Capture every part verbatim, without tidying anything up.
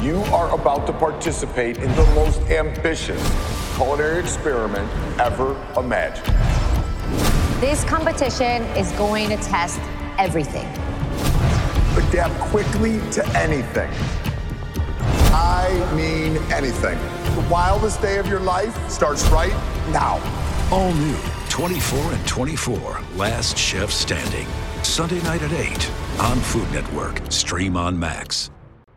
You are about to participate in the most ambitious culinary experiment ever imagined. This competition is going to test everything. Adapt quickly to anything. I mean anything. The wildest day of your life starts right now. All new twenty-four and twenty-four, Last Chef Standing. Sunday night at eight on Food Network. Stream on Max.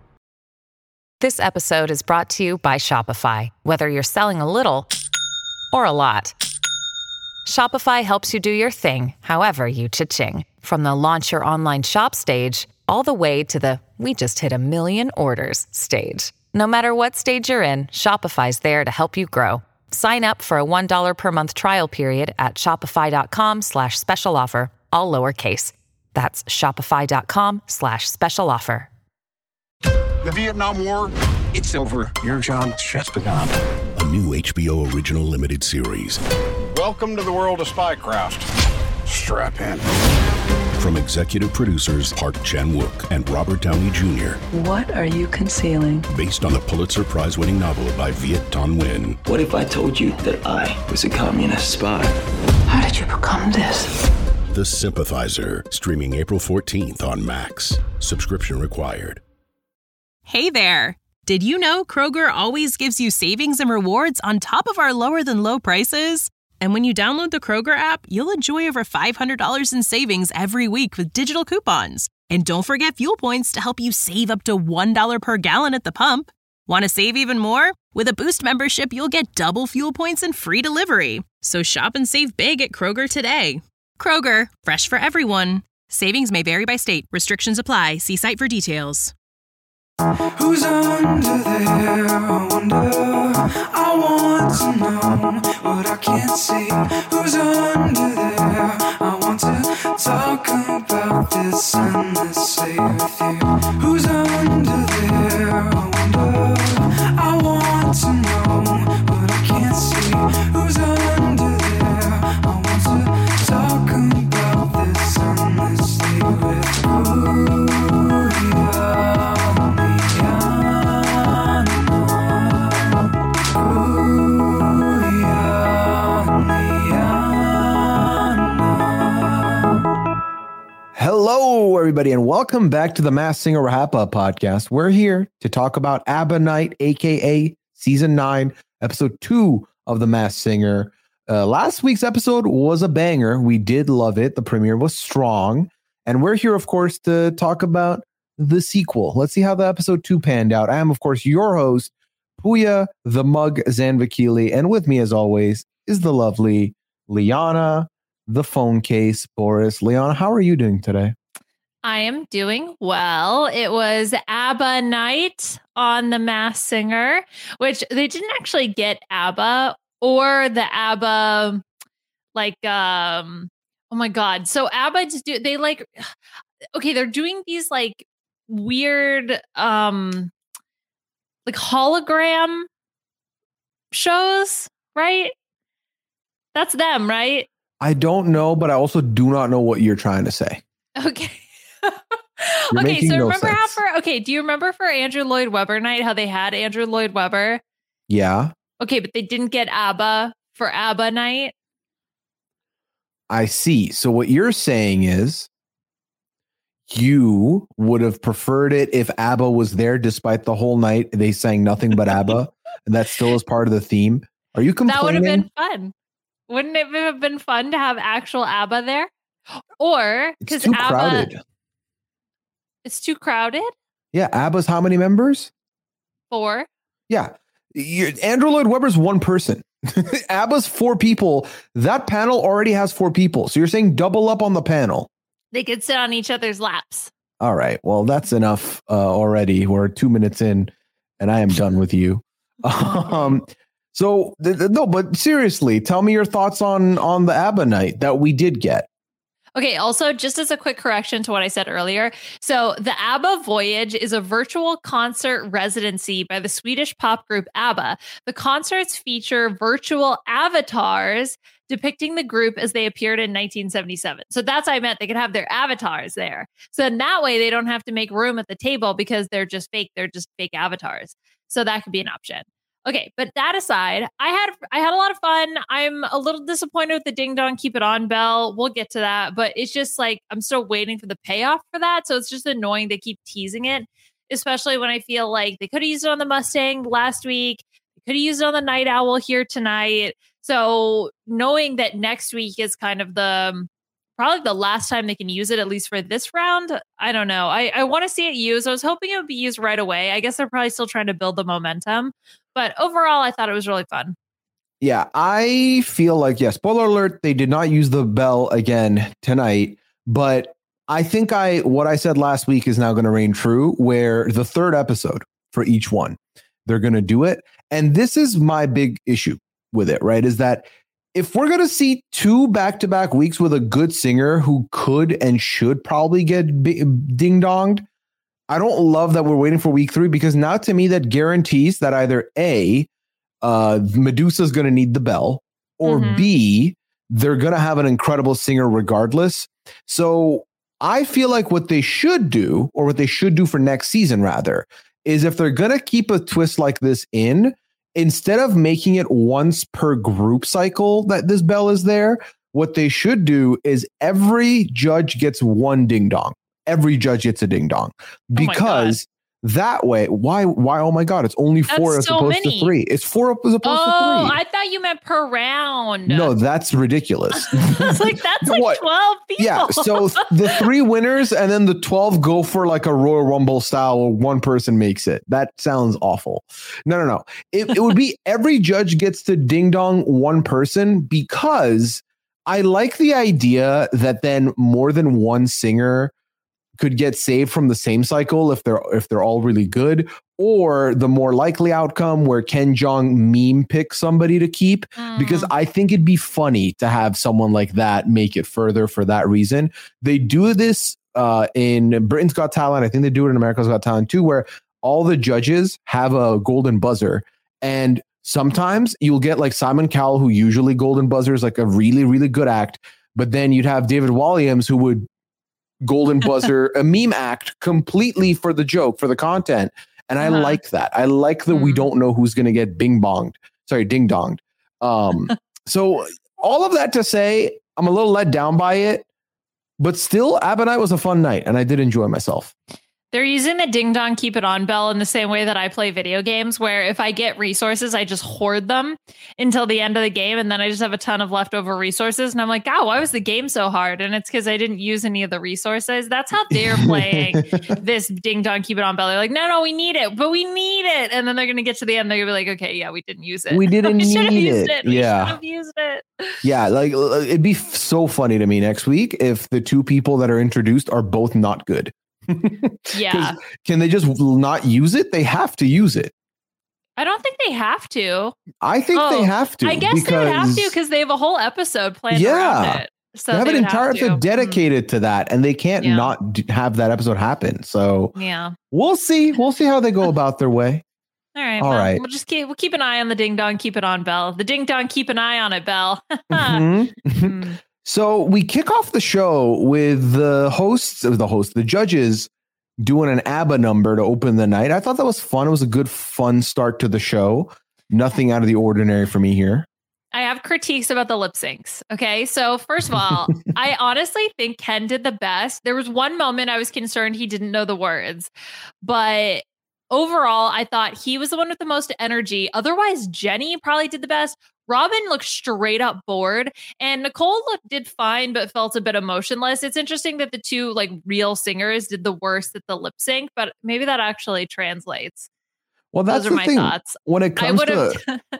This episode is brought to you by Shopify. Whether you're selling a little or a lot, Shopify helps you do your thing, however you cha-ching. From the launch your online shop stage, all the way to the we just hit a million orders stage. No matter what stage you're in, Shopify's there to help you grow. Sign up for a one dollar per month trial period at shopify.com slash special offer, all lowercase. That's shopify.com slash special offer. The Vietnam War, it's over. Your job just begun. A new H B O original limited series. Welcome to the world of spycraft. Strap in. From executive producers Park Chan-wook and Robert Downey Junior What are you concealing? Based on the Pulitzer Prize-winning novel by Viet Thanh Nguyen. What if I told you that I was a communist spy? How did you become this? The Sympathizer, streaming April fourteenth on Max. Subscription required. Hey there! Did you know Kroger always gives you savings and rewards on top of our lower-than-low prices? And when you download the Kroger app, you'll enjoy over five hundred dollars in savings every week with digital coupons. And don't forget fuel points to help you save up to one dollar per gallon at the pump. Want to save even more? With a Boost membership, you'll get double fuel points and free delivery. So shop and save big at Kroger today. Kroger, fresh for everyone. Savings may vary by state. Restrictions apply. See site for details. Who's under there? I wonder. I want to know what I can't see. Who's under there? I want to talk about this endlessly with you. Who's under there? I wonder. I want to know what I can't see. Who's under there? I want to talk about this endlessly with you. Yeah. Hello, everybody, and welcome back to the Masked Singer Wrap-Up podcast. We're here to talk about ABBA Night, a k a. Season nine, Episode two of The Masked Singer. Uh, last week's episode was a banger. We did love it. The premiere was strong. And we're here, of course, to talk about the sequel. Let's see how the Episode two panned out. I am, of course, your host, Puya the Mug Zanvakili. And with me, as always, is the lovely Liana, the phone case, Boris. Liana, how are you doing today? I am doing well. It was ABBA night on The Masked Singer, which they didn't actually get ABBA or the ABBA, like, um, oh my God. So ABBA just do, they like, okay, they're doing these like weird, um, like hologram shows, right? That's them, right? I don't know, but I also do not know what you're trying to say. Okay. Okay, so no remember sense. how for okay, do you remember for Andrew Lloyd Webber night how they had Andrew Lloyd Webber? Yeah. Okay, but they didn't get ABBA for ABBA night. I see. So what you're saying is you would have preferred it if ABBA was there despite the whole night they sang nothing but ABBA, and that still is part of the theme. Are you complaining? That would have been fun. Wouldn't it have been fun to have actual ABBA there? Or because ABBA crowded. It's too crowded? Yeah, ABBA's how many members? Four. Yeah. You're, Andrew Lloyd Webber's one person. ABBA's four people. That panel already has four people. So you're saying double up on the panel. They could sit on each other's laps. All right. Well, that's enough uh, already. We're two minutes in and I am done with you. um, so, th- th- no, but seriously, tell me your thoughts on, on the ABBA night that we did get. Okay, also, just as a quick correction to what I said earlier. So the ABBA Voyage is a virtual concert residency by the Swedish pop group ABBA. The concerts feature virtual avatars depicting the group as they appeared in nineteen seventy-seven. So that's what I meant. They could have their avatars there. So in that way, they don't have to make room at the table because they're just fake. They're just fake avatars. So that could be an option. Okay, but that aside, I had I had a lot of fun. I'm a little disappointed with the Ding Dong Keep It On bell. We'll get to that, but it's just like I'm still waiting for the payoff for that. So it's just annoying they keep teasing it, especially when I feel like they could have used it on the Mustang last week. They could have used it on the Night Owl here tonight. So knowing that next week is kind of the probably the last time they can use it, at least for this round, I don't know. I, I want to see it used. I was hoping it would be used right away. I guess they're probably still trying to build the momentum. But overall, I thought it was really fun. Yeah, I feel like, yeah, spoiler alert, they did not use the bell again tonight. But I think I what I said last week is now going to reign true, where the third episode for each one, they're going to do it. And this is my big issue with it, right? Is that if we're going to see two back-to-back weeks with a good singer who could and should probably get b- ding-donged, I don't love that we're waiting for week three, because now to me that guarantees that either A, uh, Medusa's going to need the bell, or mm-hmm. B, they're going to have an incredible singer regardless. So I feel like what they should do, or what they should do for next season rather, is if they're going to keep a twist like this in, instead of making it once per group cycle that this bell is there, what they should do is every judge gets one ding dong. Every judge gets a ding dong, because oh that way, why, why? Oh my God, it's only four that's as so opposed many. to three. It's four as opposed oh, to three. I thought you meant per round. No, that's ridiculous. It's like, that's like what? twelve people. Yeah. So the three winners and then the twelve go for like a Royal Rumble style where one person makes it. That sounds awful. No, no, no. It, it would be every judge gets to ding dong one person, because I like the idea that then more than one singer could get saved from the same cycle if they're if they're all really good, or the more likely outcome where Ken Jeong meme pick somebody to keep, mm. because I think it'd be funny to have someone like that make it further for that reason. They do this uh, in Britain's Got Talent. I think they do it in America's Got Talent too, where all the judges have a golden buzzer, and sometimes you'll get like Simon Cowell, who usually golden buzzer is like a really, really good act, but then you'd have David Walliams who would golden buzzer a meme act completely for the joke, for the content. And I uh-huh. like that. I like that mm. we don't know who's going to get bing bonged. Sorry, ding donged. Um, so all of that to say, I'm a little let down by it, but still, ABBA Night was a fun night and I did enjoy myself. They're using the Ding Dong Keep It On bell in the same way that I play video games, where if I get resources, I just hoard them until the end of the game. And then I just have a ton of leftover resources. And I'm like, oh, why was the game so hard? And it's because I didn't use any of the resources. That's how they're playing this Ding Dong Keep It On bell. They're like, no, no, we need it, but we need it. And then they're going to get to the end. They're going to be like, okay, yeah, we didn't use it. We didn't we need it. it. Yeah. We should have used it. Yeah. Like it'd be so funny to me next week if the two people that are introduced are both not good. Yeah. Can they just not use it? They have to use it. I don't think they have to. I think oh, they have to. I guess because, they would have to because they have a whole episode planned yeah, around it. So they have they an entire episode to. dedicated mm. to that, and they can't yeah. not d- have that episode happen. So yeah, we'll see. We'll see how they go about their way. All right. All well, right. We'll just keep we'll keep an eye on the Ding Dong Keep It On bell. The Ding Dong Keep an Eye on It bell. mm-hmm. mm. So we kick off the show with the hosts, the hosts, the judges doing an ABBA number to open the night. I thought that was fun. It was a good, fun start to the show. Nothing out of the ordinary for me here. I have critiques about the lip syncs. Okay. So first of all, I honestly think Ken did the best. There was one moment I was concerned he didn't know the words, but overall, I thought he was the one with the most energy. Otherwise, Jenny probably did the best. Robin looked straight up bored, and Nicole looked did fine, but felt a bit emotionless. It's interesting that the two like real singers did the worst at the lip sync, but maybe that actually translates. Well, that's Those are the my thing. thoughts. When it comes to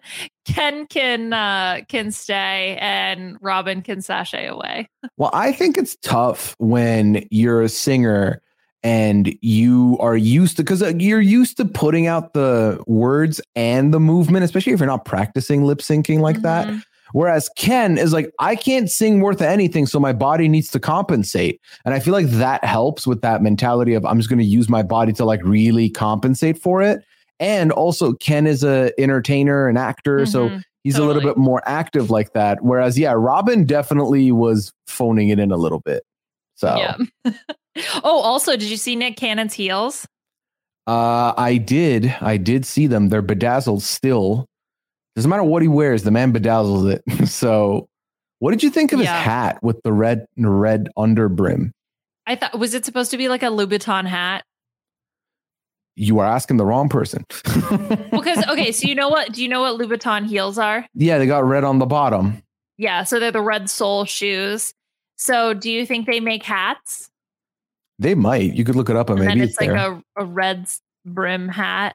Ken can uh, can stay and Robin can sashay away. Well, I think it's tough when you're a singer and you are used to, because you're used to putting out the words and the movement, especially if you're not practicing lip syncing like mm-hmm. that. Whereas Ken is like, I can't sing worth anything, so my body needs to compensate. And I feel like that helps with that mentality of I'm just going to use my body to like really compensate for it. And also Ken is a entertainer, an actor, mm-hmm, so he's totally. a little bit more active like that. Whereas, yeah, Robin definitely was phoning it in a little bit. So, yeah. Oh, also, did you see Nick Cannon's heels? Uh, I did. I did see them. They're bedazzled still. Doesn't matter what he wears, the man bedazzles it. So, what did you think of yeah. his hat with the red red under brim? I thought, was it supposed to be like a Louboutin hat? You are asking the wrong person. Because, okay, so you know what? Do you know what Louboutin heels are? Yeah, they got red on the bottom. Yeah, so they're the red sole shoes. So do you think they make hats? They might. You could look it up and, and maybe it's, it's like there. a, a red brim hat.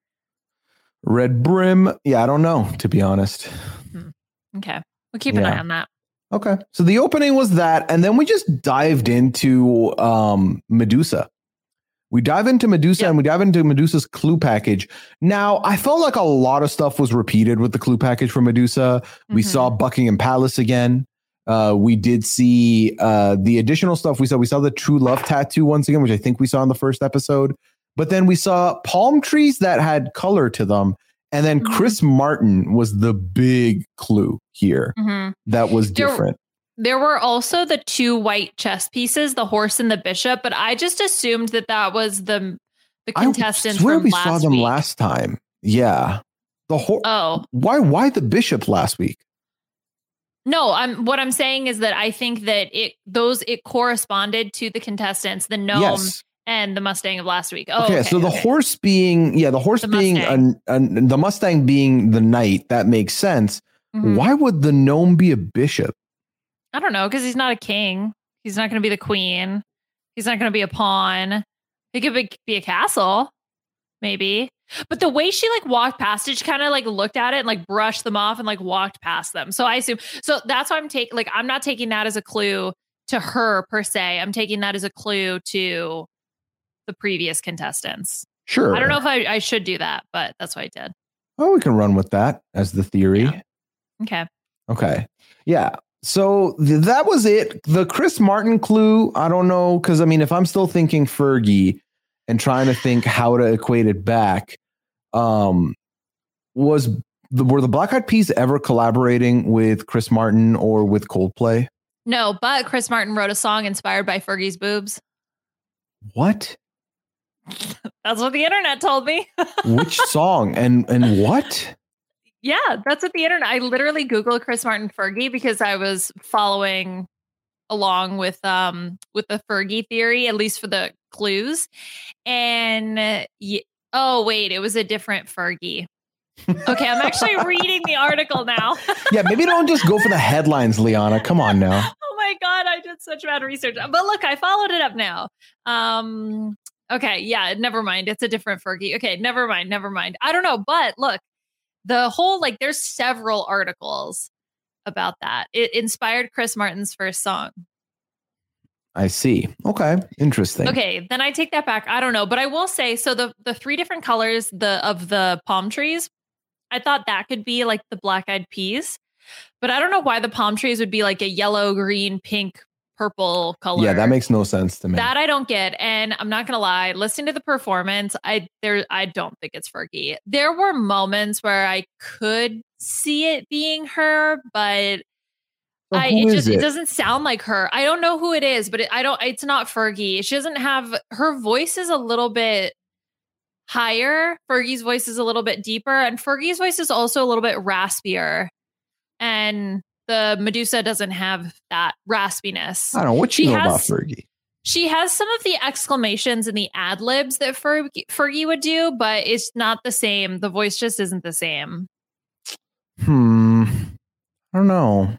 Red brim. Yeah, I don't know, to be honest. Hmm. Okay. We'll keep an yeah. eye on that. Okay. So the opening was that, and then we just dived into um, Medusa. We dive into Medusa yep. and we dive into Medusa's clue package. Now, I felt like a lot of stuff was repeated with the clue package for Medusa. Mm-hmm. We saw Buckingham Palace again. Uh, we did see uh, the additional stuff we saw. We saw the true love tattoo once again, which I think we saw in the first episode. But then we saw palm trees that had color to them. And then mm-hmm. Chris Martin was the big clue here mm-hmm. that was different. There, there were also the two white chess pieces, the horse and the bishop. But I just assumed that that was the, the contestants I swear from we last saw them week. last time. Yeah. The whole. Oh. Why, why the bishop last week? No, I'm what I'm saying is that I think that it those it corresponded to the contestants, the gnome yes. and the Mustang of last week. Oh, okay, okay, so the okay. horse being yeah, the horse the being a, a, the Mustang being the knight, that makes sense. Mm-hmm. Why would the gnome be a bishop? I don't know, because he's not a king. He's not going to be the queen. He's not going to be a pawn. He could be, be a castle, maybe. But the way she like walked past it, she kind of like looked at it and like brushed them off and like walked past them. So I assume, so that's why I'm taking, like, I'm not taking that as a clue to her per se. I'm taking that as a clue to the previous contestants. Sure. I don't know if I, I should do that, but that's what I did. Oh, we can run with that as the theory. Yeah. Okay. Okay. Yeah. So th- that was it. The Chris Martin clue, I don't know. Cause I mean, if I'm still thinking Fergie and trying to think how to equate it back, um, was the, were the Black Eyed Peas ever collaborating with Chris Martin or with Coldplay? No, but Chris Martin wrote a song inspired by Fergie's boobs. What? That's what the internet told me. Which song and and what? Yeah, that's what the internet. I literally Googled Chris Martin Fergie because I was following along with um with the Fergie theory, at least for the clues. And uh, y- oh wait, it was a different Fergie. Okay, I'm actually reading the article now. Yeah, maybe don't just go for the headlines, Liana. Come on now. Oh my God, I did such bad research. But look, I followed it up now. Um, okay, yeah, never mind. It's a different Fergie. Okay, never mind, never mind. I don't know, but look, the whole, like, there's several articles about that. It inspired Chris Martin's first song. I see. Okay, interesting. Okay, then I take that back. I don't know, but I will say, so the the three different colors the of the palm trees, I thought that could be like the Black Eyed Peas, but I don't know why the palm trees would be like a yellow, green, pink, purple color. Yeah, that makes no sense to me. That I don't get, and I'm not gonna lie. Listening to the performance, I there I don't think it's Fergie. There were moments where I could see it being her, but. So I, it just it? it doesn't sound like her. I don't know who it is, but it, I don't. It's not Fergie. She doesn't have her voice is a little bit higher. Fergie's voice is a little bit deeper, and Fergie's voice is also a little bit raspier. And the Medusa doesn't have that raspiness. I don't know what you she know has, about Fergie. She has some of the exclamations and the ad libs that Fergie, Fergie would do, but it's not the same. The voice just isn't the same. Hmm. I don't know.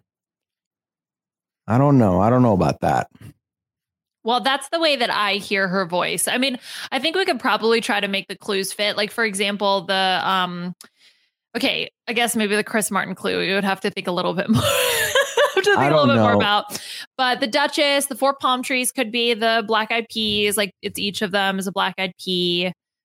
I don't know. I don't know about that. Well, that's the way that I hear her voice. I mean, I think we could probably try to make the clues fit. Like, for example, the, um, okay, I guess maybe the Chris Martin clue, we would have to think a little bit more. to think a little bit know. more about. But the Duchess, the four palm trees could be the Black Eyed Peas. Like, it's each of them is a Black Eyed Pea.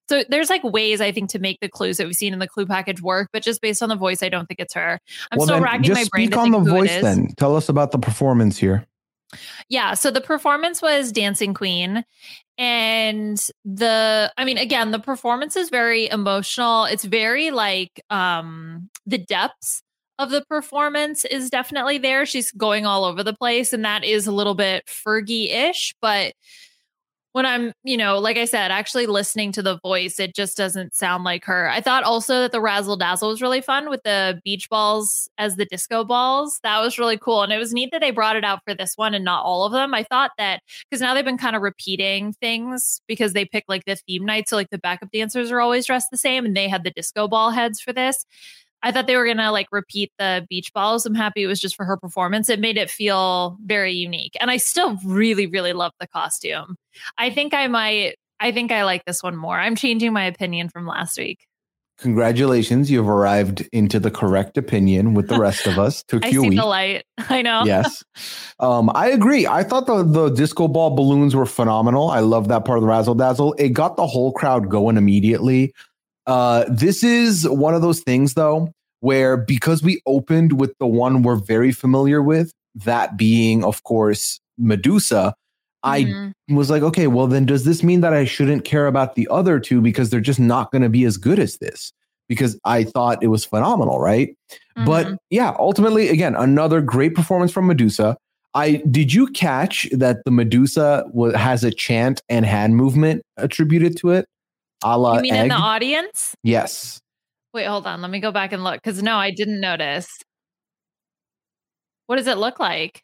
So there's like ways I think to make the clues that we've seen in the clue package work, but just based on the voice, I don't think it's her. I'm well, still then racking just my brain speak to on think the who voice it is. then. Tell us about the performance here. Yeah, so the performance was Dancing Queen. And the, I mean, again, the performance is very emotional. It's very like um, the depths of the performance is definitely there. She's going all over the place, and that is a little bit Fergie-ish. But when I'm, you know, like I said, actually listening to the voice, it just doesn't sound like her. I thought also that the Razzle Dazzle was really fun with the beach balls as the disco balls. That was really cool. And it was neat that they brought it out for this one and not all of them. I thought that because now they've been kind of repeating things because they pick like the theme night. So like the backup dancers are always dressed the same, and they had the disco ball heads for this. I thought they were going to like repeat the beach balls. I'm happy it was just for her performance. It made it feel very unique. And I still really, really love the costume. I think I might, I think I like this one more. I'm changing my opinion from last week. Congratulations. You've arrived into the correct opinion with the rest of us. Took I you a see week. the light. I know. Yes. Um, I agree. I thought the, the disco ball balloons were phenomenal. I love that part of the Razzle Dazzle. It got the whole crowd going immediately. Uh, this is one of those things, though, where because we opened with the one we're very familiar with, that being, of course, Medusa, mm-hmm. I was like, okay, well, then does this mean that I shouldn't care about the other two because they're just not going to be as good as this? Because I thought it was phenomenal, right? Mm-hmm. But yeah, ultimately, again, another great performance from Medusa. I did you catch that the Medusa w- has a chant and hand movement attributed to it? A la You mean egg? in the audience? Yes. Wait, hold on. Let me go back and look because no, I didn't notice. What does it look like?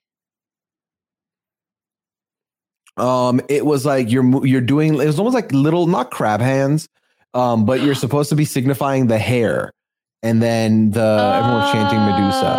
Um, it was like you're you're doing. It was almost like little, not crab hands, um, but you're supposed to be signifying the hair, and then the oh, everyone's chanting Medusa.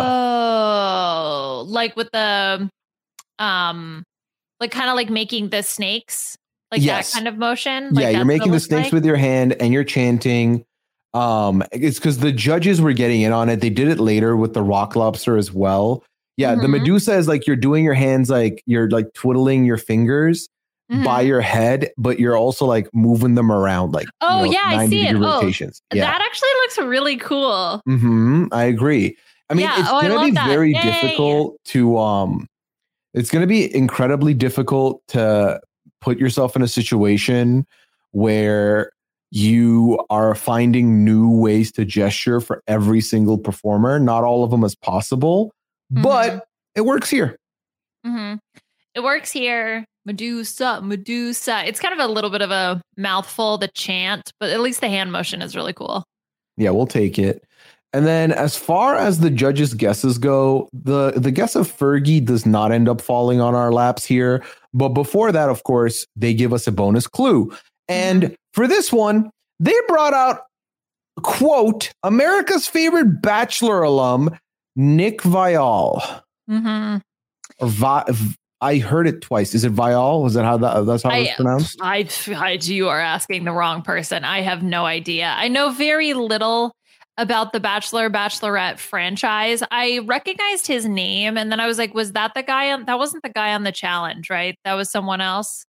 Oh, like with the, um, like kind of like making the snakes, like yes. that kind of motion. Like yeah, you're making the snakes like? with your hand, and you're chanting. Um, it's because the judges were getting in on it. They did it later with the rock lobster as well. Yeah, mm-hmm. The Medusa is like you're doing your hands like you're like twiddling your fingers mm-hmm. by your head, but you're also like moving them around like oh you know, yeah, I see it. Rotations. Oh, yeah. That actually looks really cool. Mm-hmm, I agree. I mean, yeah. it's oh, gonna be that. very Yay. difficult to um, it's gonna be incredibly difficult to put yourself in a situation where you are finding new ways to gesture for every single performer. Not all of them is possible, mm-hmm. but it works here. Mm-hmm. It works here. Medusa, Medusa. It's kind of a little bit of a mouthful, the chant, but at least the hand motion is really cool. Yeah, we'll take it. And then as far as the judges' guesses go, the, the guess of Fergie does not end up falling on our laps here. But before that, of course, they give us a bonus clue. And mm-hmm. for this one, they brought out, quote, America's favorite Bachelor alum, Nick Viall. Mm-hmm. Or Vi- I heard it twice. Is it Viall? Was that how that, that's how I, it's pronounced? I, I, you are asking the wrong person. I have no idea. I know very little about the Bachelor Bachelorette franchise. I recognized his name, and then I was like, was that the guy on, that wasn't the guy on the challenge, right? That was someone else.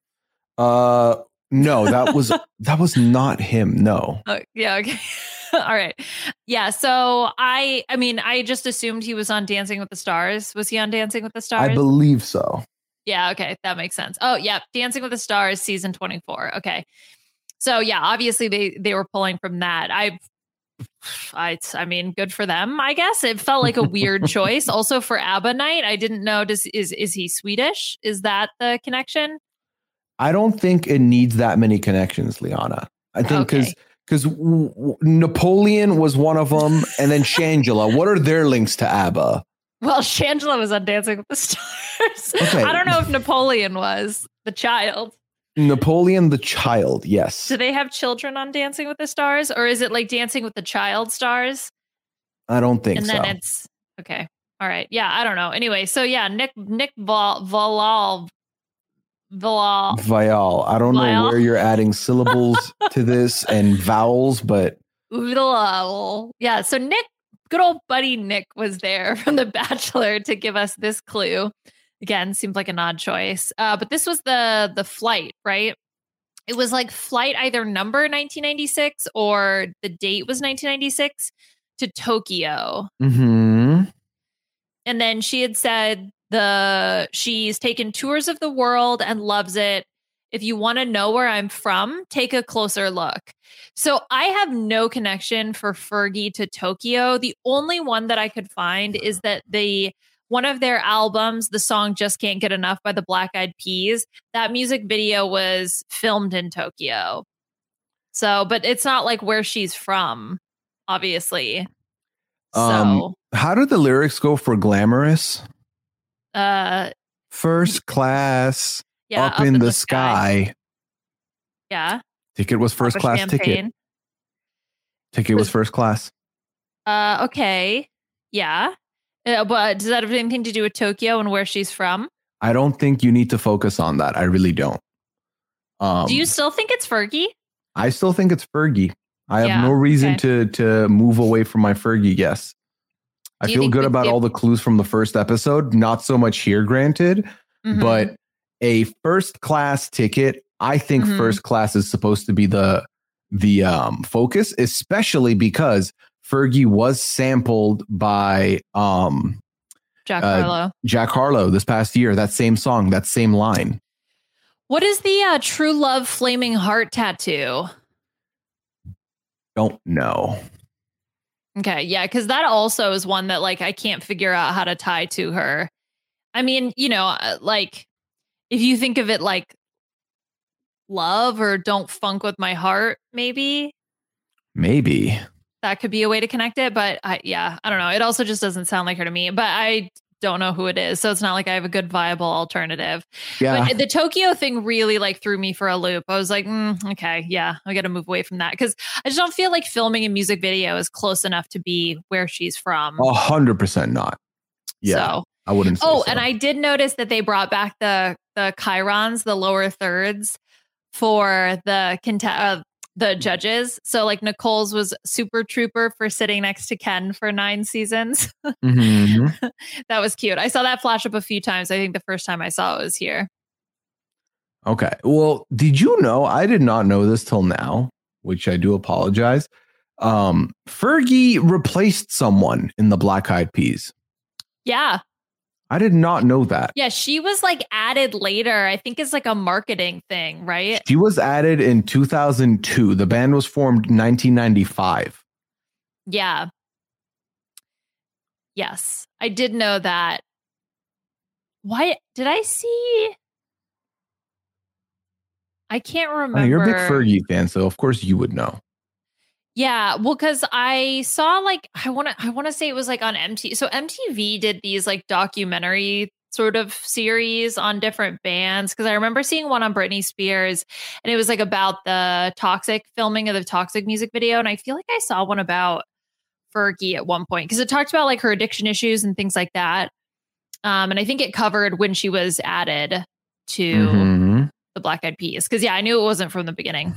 Uh, no, that was that was not him. No. Uh, yeah. Okay. All right. Yeah. So I, I mean, I just assumed he was on Dancing with the Stars. Was he on Dancing with the Stars? I believe so. Yeah. Okay. That makes sense. Oh, yeah. Dancing with the Stars, season twenty-four. Okay. So yeah, obviously they they were pulling from that. I, I, I mean, good for them. I guess it felt like a weird choice. Also for ABBA night, I didn't know. Does is is he Swedish? Is that the connection? I don't think it needs that many connections, Liana. I think because because w- w- Napoleon was one of them, and then Shangela. What are their links to ABBA? Well, Shangela was on Dancing with the Stars. Okay. I don't know if Napoleon was the child. Napoleon the child, yes. Do they have children on Dancing with the Stars, or is it like Dancing with the Child Stars? I don't think and so. And then it's okay. All right. Yeah, I don't know. Anyway, so yeah, Nick Nick Val Valal. Viall. Viall. I don't Viall. know where you're adding syllables to this and vowels, but Viall. Yeah. So Nick, good old buddy Nick, was there from The Bachelor to give us this clue. Again, seems like an odd choice, uh, but this was the the flight, right? it was like flight either number nineteen ninety-six or the date was nineteen ninety-six to Tokyo. Mm-hmm. And then she had said the she's taken tours of the world and loves it. If you want to know where I'm from, take a closer look. So I have no connection for Fergie to Tokyo. The only one that I could find is that the one of their albums, the song Just Can't Get Enough by the Black Eyed Peas, that music video was filmed in Tokyo. So, but it's not like where she's from, obviously. Um, so, how did the lyrics go for Glamorous? Uh, First class, yeah, up, up in, in the, the sky. sky. Yeah. Ticket was first class champagne. ticket. Ticket was, was first class. Uh, okay. Yeah. Uh, but does that have anything to do with Tokyo and where she's from? I don't think you need to focus on that. I really don't. Um, do you still think it's Fergie? I still think it's Fergie. I yeah, have no reason okay. to to move away from my Fergie guess. I feel good about all the clues from the first episode. Not so much here, granted, mm-hmm. but a first class ticket. I think mm-hmm. first class is supposed to be the the um, focus, especially because Fergie was sampled by um, Jack uh, Harlow. Jack Harlow this past year. That same song, that same line. What is the uh, True Love Flaming Heart tattoo? Don't know. Okay, yeah, because that also is one that like I can't figure out how to tie to her. I mean, you know, like if you think of it like love or don't funk with my heart, maybe. Maybe. That could be a way to connect it, but I, yeah, I don't know. It also just doesn't sound like her to me, but I don't know who it is. So it's not like I have a good viable alternative. Yeah. But the Tokyo thing really like threw me for a loop. I was like, mm, okay, yeah, I got to move away from that because I just don't feel like filming a music video is close enough to be where she's from. A hundred percent not. Yeah. So, I wouldn't say Oh, so. And I did notice that they brought back the, the chyrons, the lower thirds for the cont- uh, the judges. So like Nicole's was super trooper for sitting next to Ken for nine seasons. Mm-hmm. That was cute. I saw that flash up a few times. I think the first time I saw it was here. Okay. Well, did you know, I did not know this till now, which I do apologize. Um, Fergie replaced someone in the Black Eyed Peas. Yeah. I did not know that. Yeah, she was like added later. I think it's like a marketing thing, right? She was added in two thousand two. The band was formed in nineteen ninety-five. Yeah. Yes, I did know that. Why did I see? I can't remember. Oh, you're a big Fergie fan, so of course you would know. Yeah, well, because I saw like I want to I want to say it was like on M T V. So M T V did these like documentary sort of series on different bands. Because I remember seeing one on Britney Spears, and it was like about the Toxic filming of the Toxic music video. And I feel like I saw one about Fergie at one point because it talked about like her addiction issues and things like that. Um, and I think it covered when she was added to mm-hmm. the Black Eyed Peas. Because yeah, I knew it wasn't from the beginning.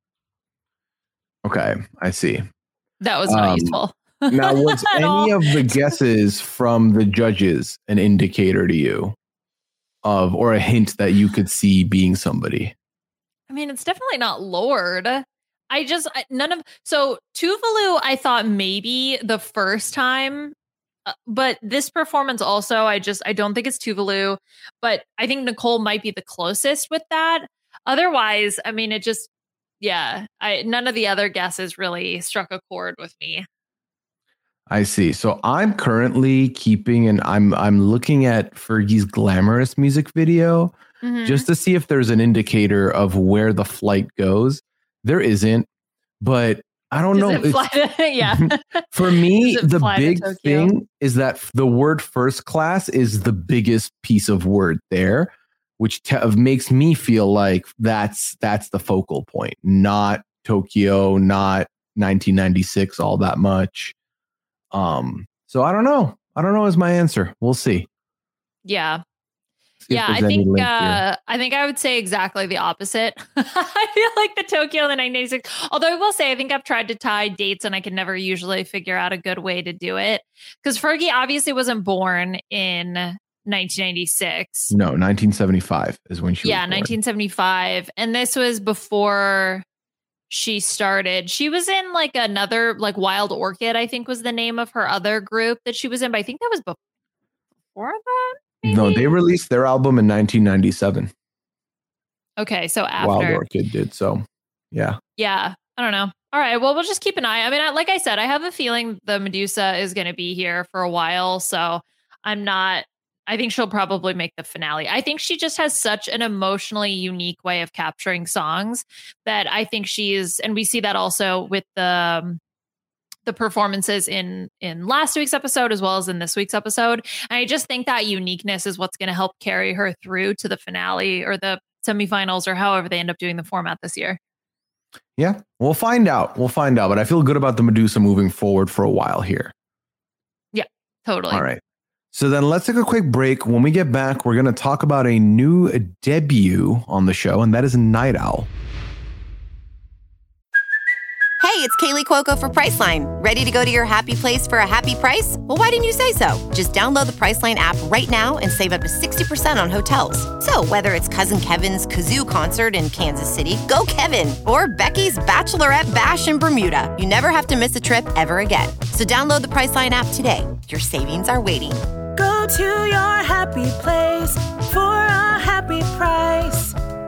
Okay, I see. That was not um, useful. Now, was any all. of the guesses from the judges an indicator to you of, or a hint that you could see being somebody? I mean, it's definitely not Lorde. I just, I, none of, so Tuvalu, I thought maybe the first time, uh, but this performance also, I just, I don't think it's Tuvalu, but I think Nicole might be the closest with that. Otherwise, I mean, it just, yeah, I none of the other guesses really struck a chord with me. I see. So I'm currently keeping and I'm I'm looking at Fergie's Glamorous music video mm-hmm. just to see if there's an indicator of where the flight goes. There isn't, but I don't Does know. It fly to, yeah. For me, the fly big thing is that the word first class is the biggest piece of word there, which te- makes me feel like that's that's the focal point, not Tokyo, not nineteen ninety-six all that much. Um, so I don't know. I don't know is my answer. We'll see. Yeah. See yeah, I think uh, I think I would say exactly the opposite. I feel like the Tokyo in the nineteen ninety-six. Although I will say, I think I've tried to tie dates and I can never usually figure out a good way to do it. Because Fergie obviously wasn't born in nineteen ninety-six. No, nineteen seventy-five is when she yeah, was born. nineteen seventy-five. And this was before she started. She was in like another, like Wild Orchid, I think was the name of her other group that she was in. But I think that was before that. Maybe? No, they released their album in nineteen ninety-seven. Okay, so after. Wild Orchid did, so yeah. Yeah, I don't know. All right, well, we'll just keep an eye. I mean, I, like I said, I have a feeling the Medusa is going to be here for a while, so I'm not, I think she'll probably make the finale. I think she just has such an emotionally unique way of capturing songs that I think she's, and we see that also with the um, the performances in in last week's episode as well as in this week's episode. And I just think that uniqueness is what's going to help carry her through to the finale or the semifinals or however they end up doing the format this year. Yeah, we'll find out. We'll find out. But I feel good about the Medusa moving forward for a while here. Yeah, totally. All right. So then let's take a quick break. When we get back, we're going to talk about a new debut on the show, and that is Night Owl. Hey, it's Kaylee Cuoco for Priceline. Ready to go to your happy place for a happy price? Well, why didn't you say so? Just download the Priceline app right now and save up to sixty percent on hotels. So whether it's Cousin Kevin's Kazoo Concert in Kansas City, go Kevin, or Becky's Bachelorette Bash in Bermuda, you never have to miss a trip ever again. So download the Priceline app today. Your savings are waiting. Go to your happy place for a happy price.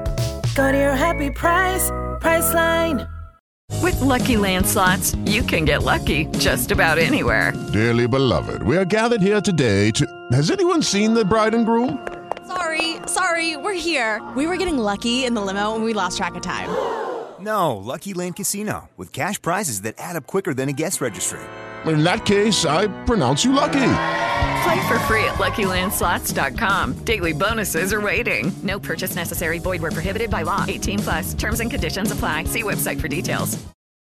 Go to your happy price, Priceline. With Lucky Land Slots, you can get lucky just about anywhere. Dearly beloved, we are gathered here today to... Has anyone seen the bride and groom? Sorry, sorry, we're here. We were getting lucky in the limo and we lost track of time. No, Lucky Land Casino, with cash prizes that add up quicker than a guest registry. In that case, I pronounce you lucky. Play for free at Lucky Land Slots dot com. Daily bonuses are waiting. No purchase necessary. Void where prohibited by law. eighteen plus. Terms and conditions apply. See website for details.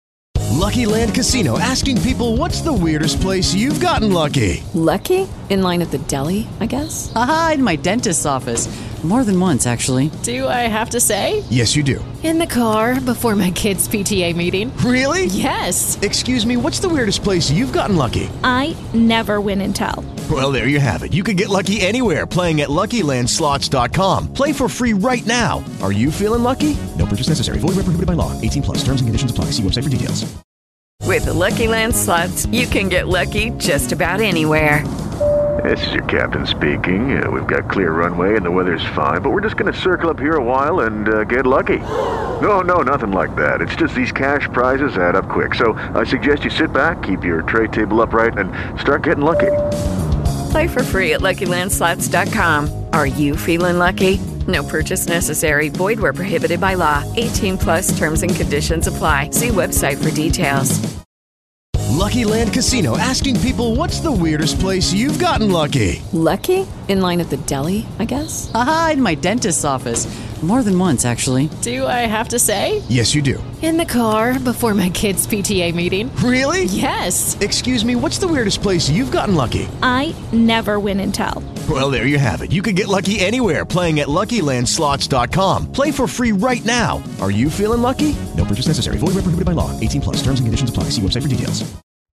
Lucky Land Casino, asking people, what's the weirdest place you've gotten lucky? Lucky? In line at the deli, I guess? Aha, in my dentist's office. More than once, actually. Do I have to say? Yes, you do. In the car before my kids' P T A meeting. Really? Yes. Excuse me, what's the weirdest place you've gotten lucky? I never win and tell. Well, there you have it. You can get lucky anywhere, playing at Lucky Land Slots dot com. Play for free right now. Are you feeling lucky? No purchase necessary. Void where prohibited by law. eighteen plus. Terms and conditions apply. See website for details. With the Lucky Land Slots, you can get lucky just about anywhere. This is your captain speaking. Uh, we've got clear runway and the weather's fine, but we're just going to circle up here a while and uh, get lucky. No, no, nothing like that. It's just these cash prizes add up quick. So I suggest you sit back, keep your tray table upright, and start getting lucky. Play for free at Lucky Land Slots dot com. Are you feeling lucky? No purchase necessary. Void where prohibited by law. eighteen plus terms and conditions apply. See website for details. Lucky Land Casino, asking people, what's the weirdest place you've gotten lucky? Lucky? In line at the deli, I guess? Aha, in my dentist's office. More than once, actually. Do I have to say? Yes, you do. In the car before my kids' P T A meeting. Really? Yes. Excuse me, what's the weirdest place you've gotten lucky? I never win and tell. Well, there you have it. You can get lucky anywhere, playing at Lucky Land Slots dot com. Play for free right now. Are you feeling lucky? No purchase necessary. Void where prohibited by law. eighteen plus. Terms and conditions apply. See website for details.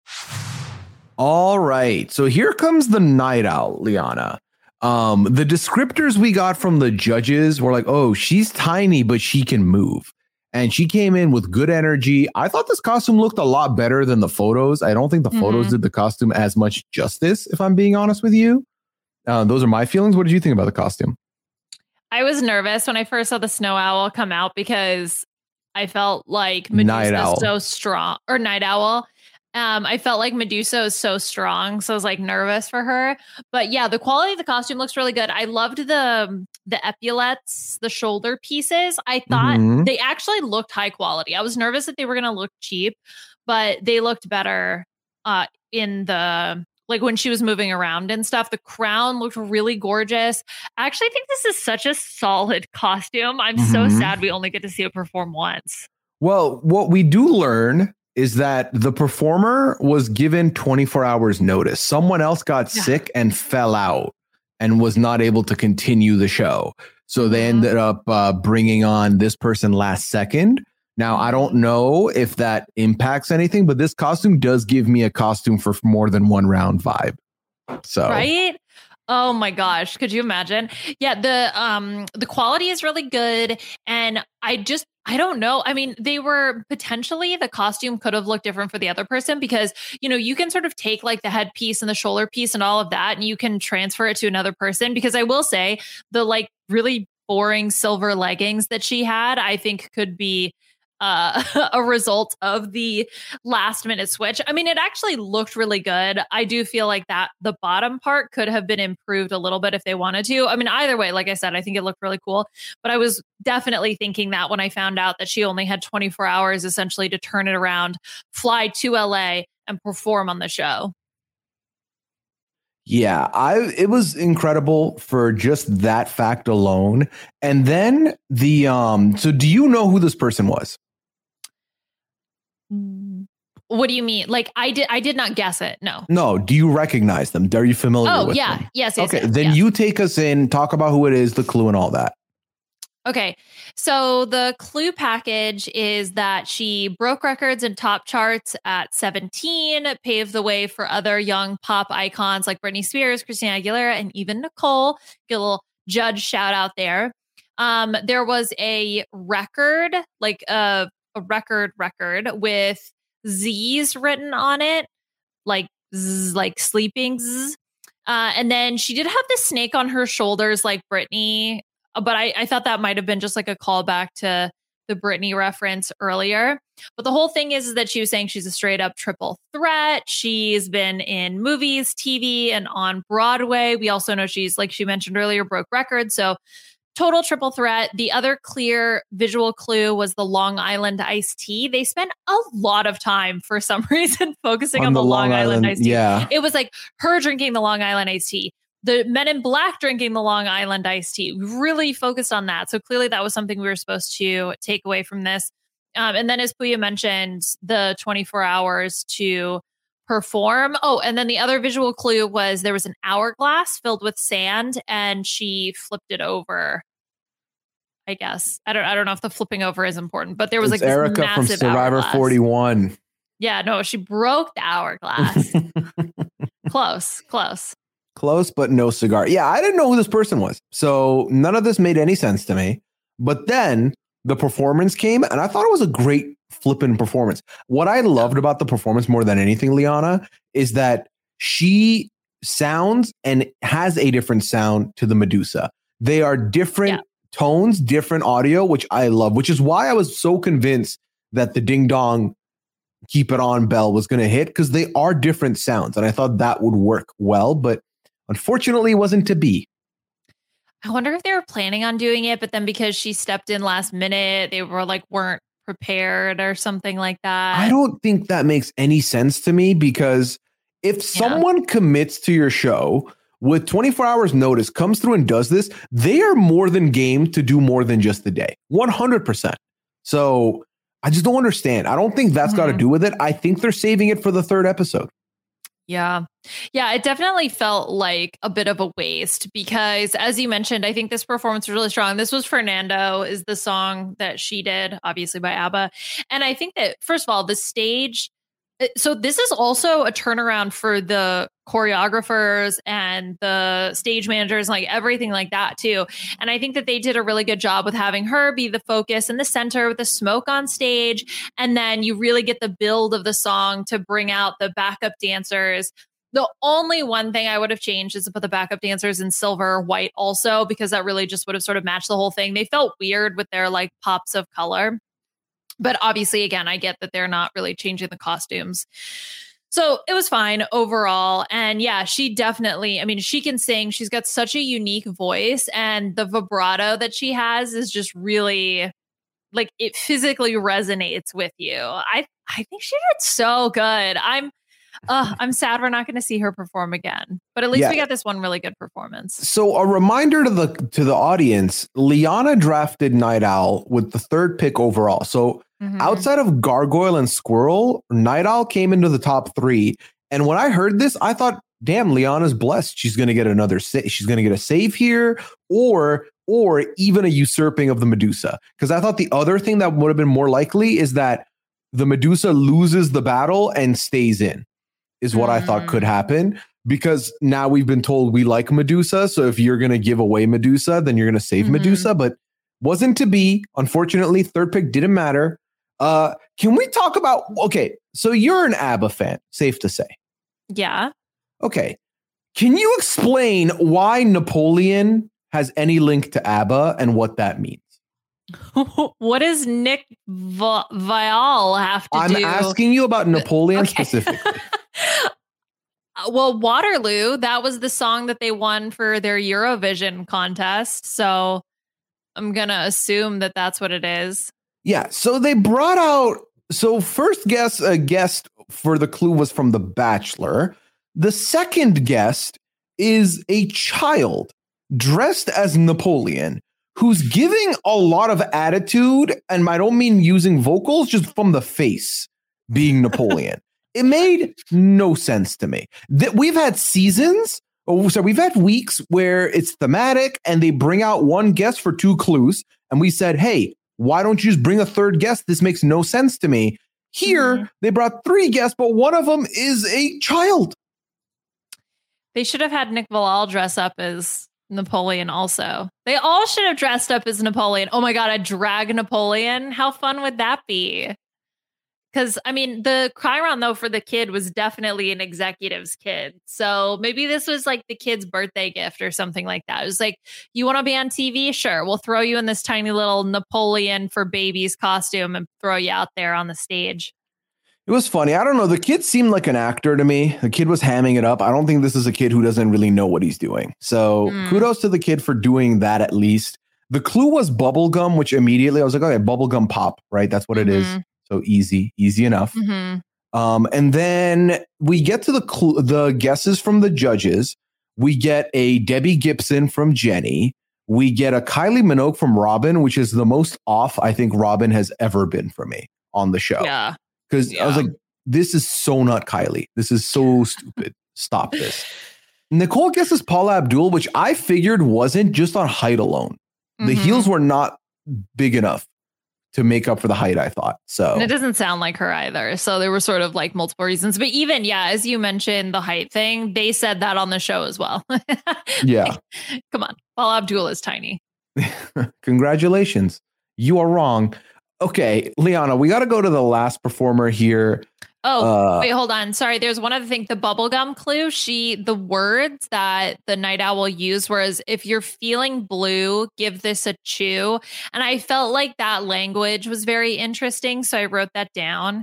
All right. So here comes the Night Owl, Liana. Um, the descriptors we got from the judges were like, oh, she's tiny, but she can move. And she came in with good energy. I thought this costume looked a lot better than the photos. I don't think the mm-hmm. photos did the costume as much justice, if I'm being honest with you. Uh, those are my feelings. What did you think about the costume? I was nervous when I first saw the snow owl come out because I felt like Medusa is so strong, or Night Owl. Um, I felt like Medusa is so strong, so I was like nervous for her. But yeah, the quality of the costume looks really good. I loved the the epaulets, the shoulder pieces. I thought mm-hmm. they actually looked high quality. I was nervous that they were going to look cheap, but they looked better uh, in the like when she was moving around and stuff. The crown looked really gorgeous. I actually think this is such a solid costume. I'm mm-hmm. so sad we only get to see it perform once. Well, what we do learn is that the performer was given twenty-four hours notice. Someone else got yeah. sick and fell out and was not able to continue the show. So they mm-hmm. ended up uh, bringing on this person last second. Now, I don't know if that impacts anything, but this costume does give me a costume for more than one round vibe. So right. Oh my gosh, could you imagine? Yeah, the um the quality is really good, and I just I don't know. I mean, they were potentially the costume could have looked different for the other person because, you know, you can sort of take like the headpiece and the shoulder piece and all of that, and you can transfer it to another person. Because I will say the like really boring silver leggings that she had, I think could be uh, a result of the last minute switch. I mean, it actually looked really good. I do feel like that the bottom part could have been improved a little bit if they wanted to. I mean, either way, like I said, I think it looked really cool, but I was definitely thinking that when I found out that she only had twenty-four hours essentially to turn it around, fly to L A and perform on the show. Yeah, I it was incredible for just that fact alone. And then the um so do you know who this person was? What do you mean? Like I did I did not guess it. No. No, do you recognize them? Are you familiar oh, with yeah. them? Yes, yes. Okay, yes, then yes. you take us in, talk about who it is, the clue and all that. Okay. So the clue package is that she broke records and top charts at seventeen, paved the way for other young pop icons like Britney Spears, Christina Aguilera, and even Nicole. Get a little judge shout out there. Um, there was a record, like a, a record record with Z's written on it, like zzz, like sleeping zzz. Uh, and then she did have the snake on her shoulders like Britney. But I, I thought that might have been just like a callback to the Britney reference earlier. But the whole thing is, is that she was saying she's a straight up triple threat. She's been in movies, T V, and on Broadway. We also know she's, like she mentioned earlier, broke records. So total triple threat. The other clear visual clue was the Long Island iced tea. They spent a lot of time for some reason focusing on, on the, the Long, Long Island, Island iced tea. Yeah. It was like her drinking the Long Island iced tea. The Men in Black drinking the Long Island iced tea. We really focused on that. So clearly that was something we were supposed to take away from this. Um, and then as Puya mentioned, the twenty-four hours to perform. Oh, and then the other visual clue was there was an hourglass filled with sand and she flipped it over. I guess. I don't I don't know if the flipping over is important, but there was it's like this Erica from massive Survivor hourglass. forty-one. Yeah, no, she broke the hourglass. Close, close. Close, but no cigar. Yeah, I didn't know who this person was. So none of this made any sense to me. But then the performance came and I thought it was a great flipping performance. What I loved about the performance more than anything, Liana, is that she sounds and has a different sound to the Medusa. They are different yeah. tones, different audio, which I love, which is why I was so convinced that the Ding Dong Keep It On bell was going to hit, because they are different sounds. And I thought that would work well, but unfortunately, it wasn't to be. I wonder if they were planning on doing it, but then because she stepped in last minute, they were like, weren't prepared or something like that. I don't think that makes any sense to me, because if someone yeah. commits to your show with twenty-four hours notice, comes through and does this, they are more than game to do more than just the day. one hundred percent. So I just don't understand. I don't think that's mm-hmm. got to do with it. I think they're saving it for the third episode. Yeah. Yeah, it definitely felt like a bit of a waste because, as you mentioned, I think this performance was really strong. This was Fernando is the song that she did, obviously by ABBA. And I think that, first of all, the stage. So this is also a turnaround for the choreographers and the stage managers, like everything like that, too. And I think that they did a really good job with having her be the focus in the center with the smoke on stage. And then you really get the build of the song to bring out the backup dancers. The only one thing I would have changed is to put the backup dancers in silver or white also, because that really just would have sort of matched the whole thing. They felt weird with their like pops of color. But obviously, again, I get that they're not really changing the costumes. So it was fine overall. And yeah, she definitely, I mean, she can sing. She's got such a unique voice. And the vibrato that she has is just really, like, it physically resonates with you. I I think she did so good. I'm uh, I'm sad we're not going to see her perform again. But at least yeah. we got this one really good performance. So a reminder to the to the audience, Liana drafted Night Owl with the third pick overall. So mm-hmm. outside of Gargoyle and Squirrel, Night Owl came into the top three. And when I heard this, I thought, damn, Liana's blessed. She's going to get another sa- she's going to get a save here, or or even a usurping of the Medusa. Because I thought the other thing that would have been more likely is that the Medusa loses the battle and stays in. Is what mm. I thought could happen. because now we've been told we like Medusa. So if you're going to give away Medusa, then you're going to save mm-hmm. Medusa, but wasn't to be. Unfortunately, third pick didn't matter. Uh, can we talk about, okay, so you're an ABBA fan, safe to say. Yeah. Okay. Can you explain why Napoleon has any link to ABBA and what that means? What does Nick Va- Viall have to I'm do? I'm asking you about Napoleon okay. specifically. Well, Waterloo, that was the song that they won for their Eurovision contest. So I'm going to assume that that's what it is. Yeah. So they brought out, so first guess, a guest for the clue was from The Bachelor. The second guest is a child dressed as Napoleon who's giving a lot of attitude. And I don't mean using vocals, just from the face being Napoleon. It made no sense to me. That we've had seasons, oh, so we've had weeks where it's thematic and they bring out one guest for two clues. And we said, hey, why don't you just bring a third guest? This makes no sense to me. Here, mm-hmm. they brought three guests, but one of them is a child. They should have had Nick Viall dress up as Napoleon also. They all should have dressed up as Napoleon. Oh my God, a drag Napoleon. How fun would that be? Because, I mean, the Chiron, though, for the kid was definitely an executive's kid. So maybe this was like the kid's birthday gift or something like that. It was like, you want to be on T V? Sure. We'll throw you in this tiny little Napoleon for babies costume and throw you out there on the stage. It was funny. I don't know. The kid seemed like an actor to me. The kid was hamming it up. I don't think this is a kid who doesn't really know what he's doing. So mm. kudos to the kid for doing that at least. The clue was bubblegum, which immediately I was like, okay, bubblegum pop, right? That's what mm-hmm. it is. So easy, easy enough. Mm-hmm. Um, and then we get to the cl- the guesses from the judges. We get a Debbie Gibson from Jenny. We get a Kylie Minogue from Robin, which is the most off I think Robin has ever been for me on the show. Yeah. Because yeah. I was like, this is so not Kylie. This is so stupid. Stop this. Nicole guesses Paula Abdul, which I figured wasn't just on height alone. Mm-hmm. The heels were not big enough to make up for the height, I thought. So and it doesn't sound like her either. So there were sort of like multiple reasons. But even, yeah, as you mentioned, the height thing, they said that on the show as well. Yeah. Like, come on. Paula Abdul is tiny. Congratulations. You are wrong. Okay, Liana, we got to go to the last performer here. Oh, uh, wait, hold on. Sorry. There's one other thing. The bubblegum clue, she, the words that the night owl used was, if you're feeling blue, give this a chew. And I felt like that language was very interesting. So I wrote that down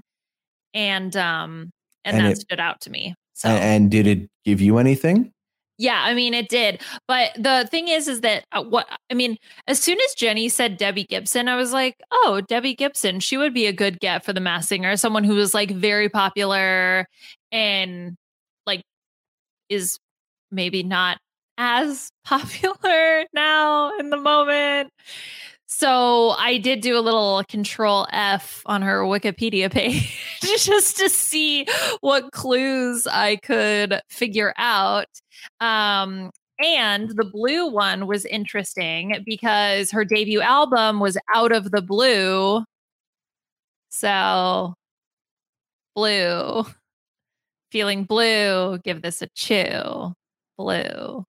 and, um, and, and that it, stood out to me. So, and did it give you anything? Yeah, I mean, it did. But the thing is, is that uh, what I mean, as soon as Jenny said Debbie Gibson, I was like, oh, Debbie Gibson, she would be a good get for the Masked Singer. Someone who was like very popular and like is maybe not as popular now in the moment. So I did do a little control F on her Wikipedia page just to see what clues I could figure out. Um, and the blue one was interesting because her debut album was Out of the Blue. So blue, feeling blue, give this a chew. Blue.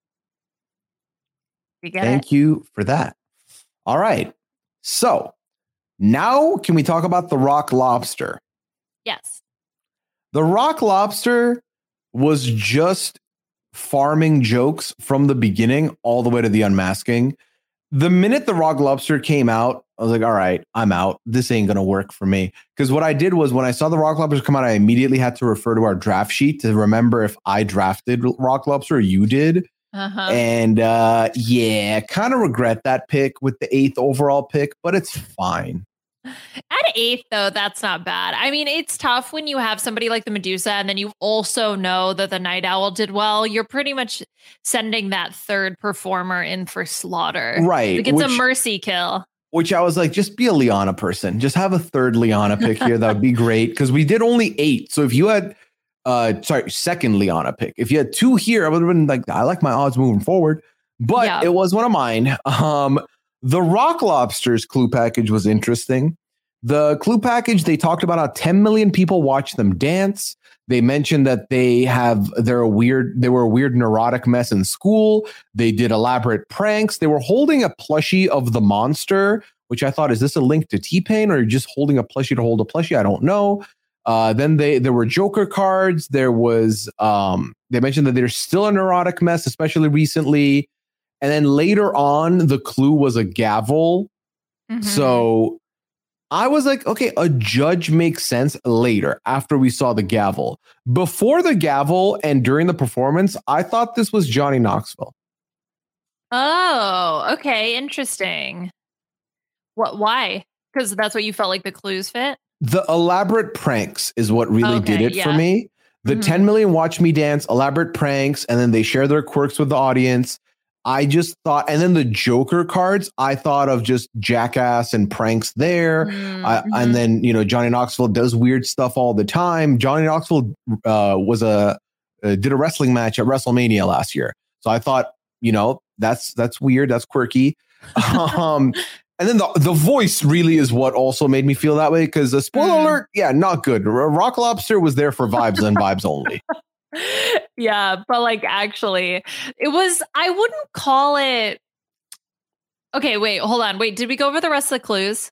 You get Thank it? you for that. All right. So now can we talk about the Rock Lobster? Yes. The Rock Lobster was just farming jokes from the beginning all the way to the unmasking. The minute the Rock Lobster came out, I was like, all right, I'm out. This ain't going to work for me. Because what I did was when I saw the Rock Lobster come out, I immediately had to refer to our draft sheet to remember if I drafted Rock Lobster or you did. Uh-huh. And uh, yeah, kind of regret that pick with the eighth overall pick, but it's fine. At eighth, though, that's not bad. I mean, it's tough when you have somebody like the Medusa and then you also know that the Night Owl did well. You're pretty much sending that third performer in for slaughter. Right. Like it's which, a mercy kill. Which I was like, just be a Liana person. Just have a third Liana pick here. That would be great. Because we did only eight. So if you had... Uh, sorry, second Liana pick. If you had two here, I would have been like, I like my odds moving forward, but yeah. It was one of mine. Um, the Rock Lobster's clue package was interesting. The clue package, they talked about how ten million people watch them dance. They mentioned that they have they're a weird they were a weird neurotic mess in school. They did elaborate pranks. They were holding a plushie of the monster, which I thought, is this a link to T-Pain, or just holding a plushie to hold a plushie? I don't know. Uh, then they there were Joker cards. There was um, they mentioned that there's still a neurotic mess, especially recently. And then later on, the clue was a gavel. Mm-hmm. So I was like, okay, a judge makes sense later after we saw the gavel. Before the gavel and during the performance, I thought this was Johnny Knoxville. Oh, okay. Interesting. What? Why? Because that's what you felt like the clues fit? The elaborate pranks is what really Okay, did it yeah. for me. The Mhm. ten million watch me dance, elaborate pranks, and then they share their quirks with the audience. I just thought, and then the Joker cards, I thought of just jackass and pranks there. Mm, I, mhm. and then, you know, Johnny Knoxville does weird stuff all the time. Johnny Knoxville uh, was a uh, did a wrestling match at WrestleMania last year. So I thought, you know, that's that's weird. That's quirky. um, and then the, the voice really is what also made me feel that way. Because the spoiler Mm. alert, yeah, not good. R- Rock Lobster was there for vibes and vibes only. Yeah, but like actually, it was, I wouldn't call it. Okay, wait, hold on. Wait, did we go over the rest of the clues?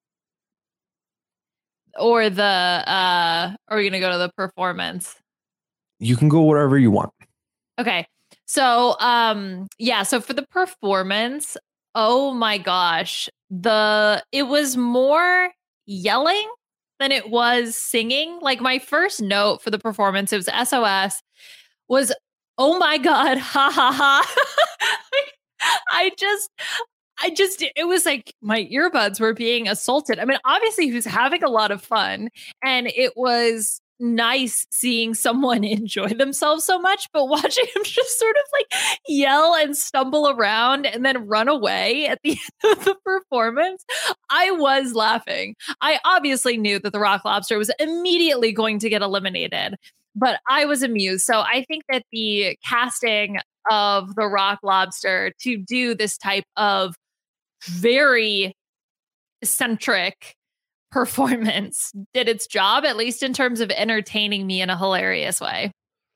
Or the, uh, are we going to go to the performance? You can go wherever you want. Okay. So, um, yeah, so for the performance, oh my gosh, the, it was more yelling than it was singing. Like my first note for the performance, it was S O S, was, oh my God, ha ha ha. I just, I just, it was like my earbuds were being assaulted. I mean, obviously he was having a lot of fun and it was nice seeing someone enjoy themselves so much, but watching him just sort of like yell and stumble around and then run away at the end of the performance, I was laughing. I obviously knew that the Rock Lobster was immediately going to get eliminated, but I was amused. So I think that the casting of the Rock Lobster to do this type of very eccentric performance did its job, at least in terms of entertaining me in a hilarious way.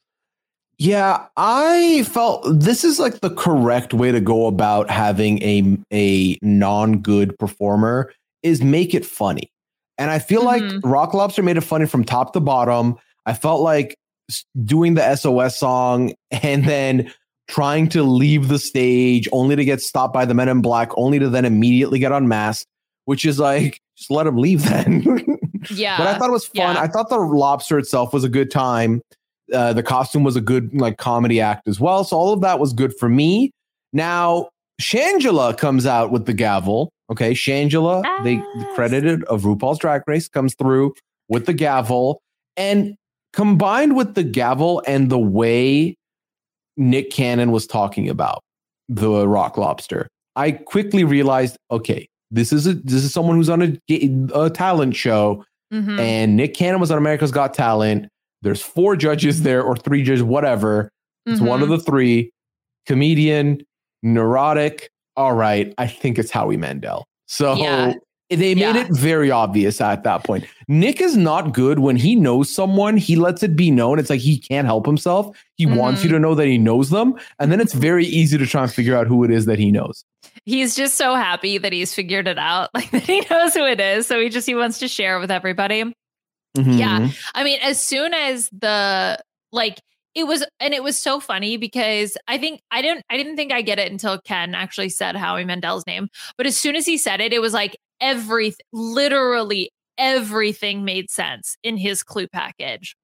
Yeah, I felt this is like the correct way to go about having a a non-good performer is make it funny. And I feel Mhm. like Rock Lobster made it funny from top to bottom. I felt like s- doing the S O S song and then trying to leave the stage only to get stopped by the Men in Black, only to then immediately get unmasked, which is like, just let him leave then. Yeah. But I thought it was fun. Yeah. I thought the lobster itself was a good time. Uh, the costume was a good like comedy act as well. So all of that was good for me. Now, Shangela comes out with the gavel. Okay, Shangela, they credited of RuPaul's Drag Race, comes through with the gavel. And combined with the gavel and the way Nick Cannon was talking about the Rock Lobster, I quickly realized, okay, this is a this is someone who's on a, a talent show, Mhm. and Nick Cannon was on America's Got Talent. There's four judges there, or three judges, whatever. It's one of Mhm. the three. Comedian, neurotic. All right, I think it's Howie Mandel. So Yeah. they made Yeah. it very obvious at that point. Nick is not good when he knows someone. He lets it be known. It's like he can't help himself. He wants you Mhm. to know that he knows them, and then it's very easy to try and figure out who it is that he knows. He's just so happy that he's figured it out, like that he knows who it is. So he just he wants to share with everybody. Yeah. Mhm. I mean, as soon as the like it was, and it was so funny because I think I didn't I didn't think I get it until Ken actually said Howie Mandel's name. But as soon as he said it, it was like every literally everything made sense in his clue package.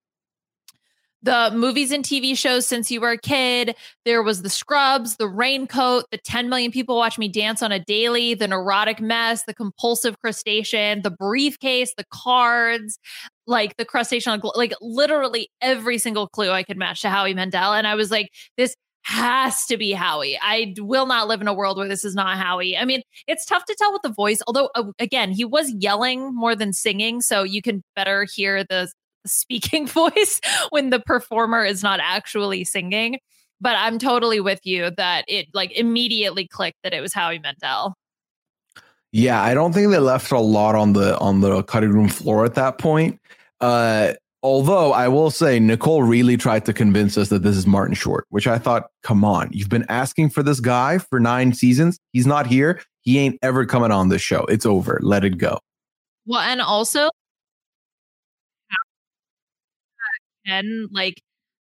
The movies and T V shows since you were a kid, there was the Scrubs, the Raincoat, the ten million people watch me dance on a daily, the neurotic mess, the compulsive crustacean, the briefcase, the cards, like the crustacean, on gl- like literally every single clue I could match to Howie Mandel. And I was like, this has to be Howie. I d- will not live in a world where this is not Howie. I mean, it's tough to tell with the voice, although uh, again, he was yelling more than singing, so you can better hear the speaking voice when the performer is not actually singing. But I'm totally with you that it like immediately clicked that it was Howie Mandel. Yeah, I don't think they left a lot on the on the cutting room floor at that point. Uh, Although I will say Nicole really tried to convince us that this is Martin Short, which I thought, come on, you've been asking for this guy for nine seasons. He's not here. He ain't ever coming on this show. It's over. Let it go. Well, and also, and like,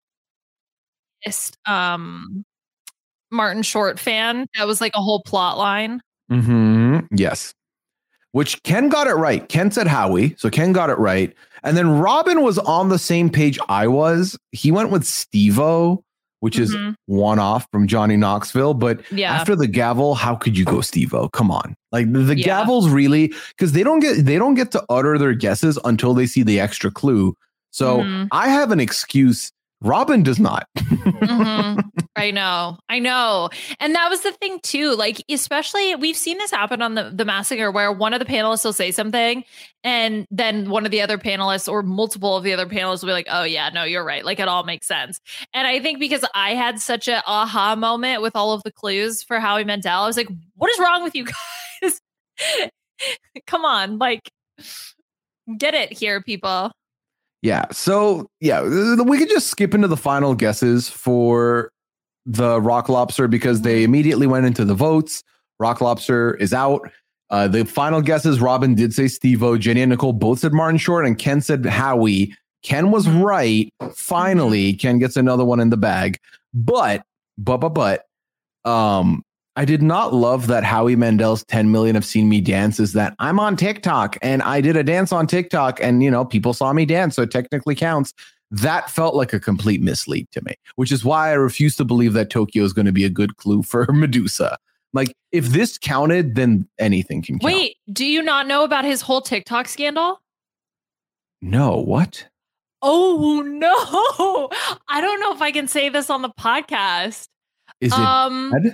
um, Martin Short fan. That was like a whole plot line. Mm-hmm. Yes. Which Ken got it right. Ken said Howie. So Ken got it right. And then Robin was on the same page I was. He went with Steve-O, which mm-hmm. is one off from Johnny Knoxville. But yeah. after the gavel, how could you go Steve-O? Come on. Like the, the yeah. gavels really, because they don't get they don't get to utter their guesses until they see the extra clue. So mm-hmm. I have an excuse. Robin does not. mm-hmm. I know. I know. And that was the thing too. Like, especially we've seen this happen on the, the Masked Singer where one of the panelists will say something and then one of the other panelists or multiple of the other panelists will be like, oh yeah, no, you're right. Like it all makes sense. And I think because I had such a aha moment with all of the clues for Howie Mandel, I was like, what is wrong with you guys? Come on. Like, get it here, people. Yeah. So, yeah, we could just skip into the final guesses for the Rock Lobster because they immediately went into the votes. Rock Lobster is out. Uh, the final guesses, Robin did say Steve-O. Jenny and Nicole both said Martin Short, and Ken said Howie. Ken was right. Finally, Ken gets another one in the bag. But, but, but, but, um, I did not love that Howie Mandel's ten million have seen me dance is that I'm on TikTok and I did a dance on TikTok and, you know, people saw me dance. So it technically counts. That felt like a complete mislead to me, which is why I refuse to believe that Tokyo is going to be a good clue for Medusa. Like if this counted, then anything can count. Wait, do you not know about his whole TikTok scandal? No, what? Oh, no. I don't know if I can say this on the podcast. Is it um, bad?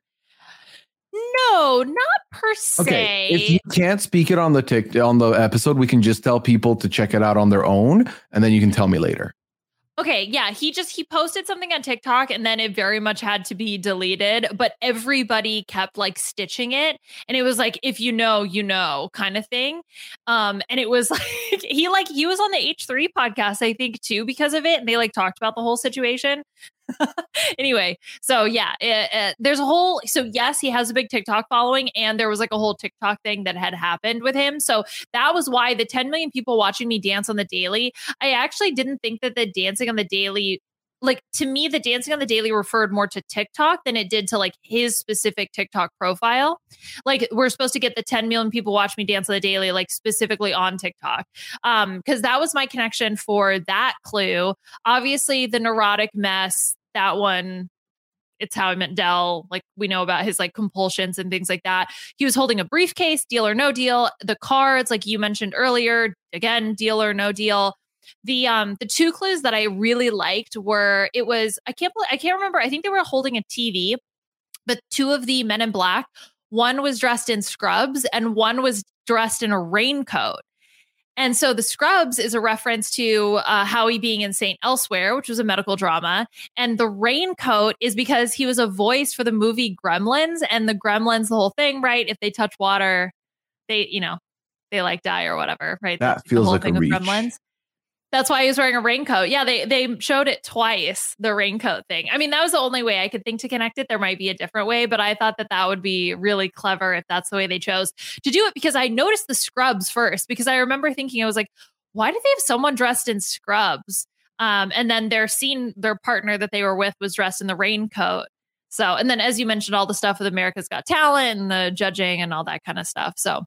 No, not per se. Okay, if you can't speak it on the tick on the episode, we can just tell people to check it out on their own, and then you can tell me later. Okay, yeah, he just he posted something on TikTok, and then it very much had to be deleted. But everybody kept like stitching it, and it was like, if you know, you know, kind of thing. Um, and it was like he like he was on the H three podcast, I think, too, because of it, and they like talked about the whole situation. Anyway, so yeah, it, it, there's a whole, so yes, he has a big TikTok following and there was like a whole TikTok thing that had happened with him. So that was why the ten million people watching me dance on the daily, I actually didn't think that the dancing on the daily, like to me, the dancing on the daily referred more to TikTok than it did to like his specific TikTok profile. Like we're supposed to get the ten million people watch me dance on the daily, like specifically on TikTok. Um, because that was my connection for that clue. Obviously the neurotic mess, that one, it's Howie Mandel. Like we know about his like compulsions and things like that. He was holding a briefcase, Deal or No Deal. The cards, like you mentioned earlier, again, Deal or No Deal. The um the two clues that I really liked were it was I can't I can't remember. I think they were holding a T V, but two of the men in black, one was dressed in scrubs and one was dressed in a raincoat. And so the scrubs is a reference to uh, Howie being in Saint Elsewhere, which was a medical drama. And the raincoat is because he was a voice for the movie Gremlins, and the Gremlins, the whole thing, right? If they touch water, they, you know, they like die or whatever, right? That That's feels the whole like thing a reach. Of Gremlins. That's why he was wearing a raincoat. Yeah, they they showed it twice, the raincoat thing. I mean, that was the only way I could think to connect it. There might be a different way, but I thought that that would be really clever if that's the way they chose to do it, because I noticed the scrubs first, because I remember thinking, I was like, why did they have someone dressed in scrubs? Um, and then their scene, their partner that they were with was dressed in the raincoat. So, and then as you mentioned, all the stuff with America's Got Talent and the judging and all that kind of stuff. So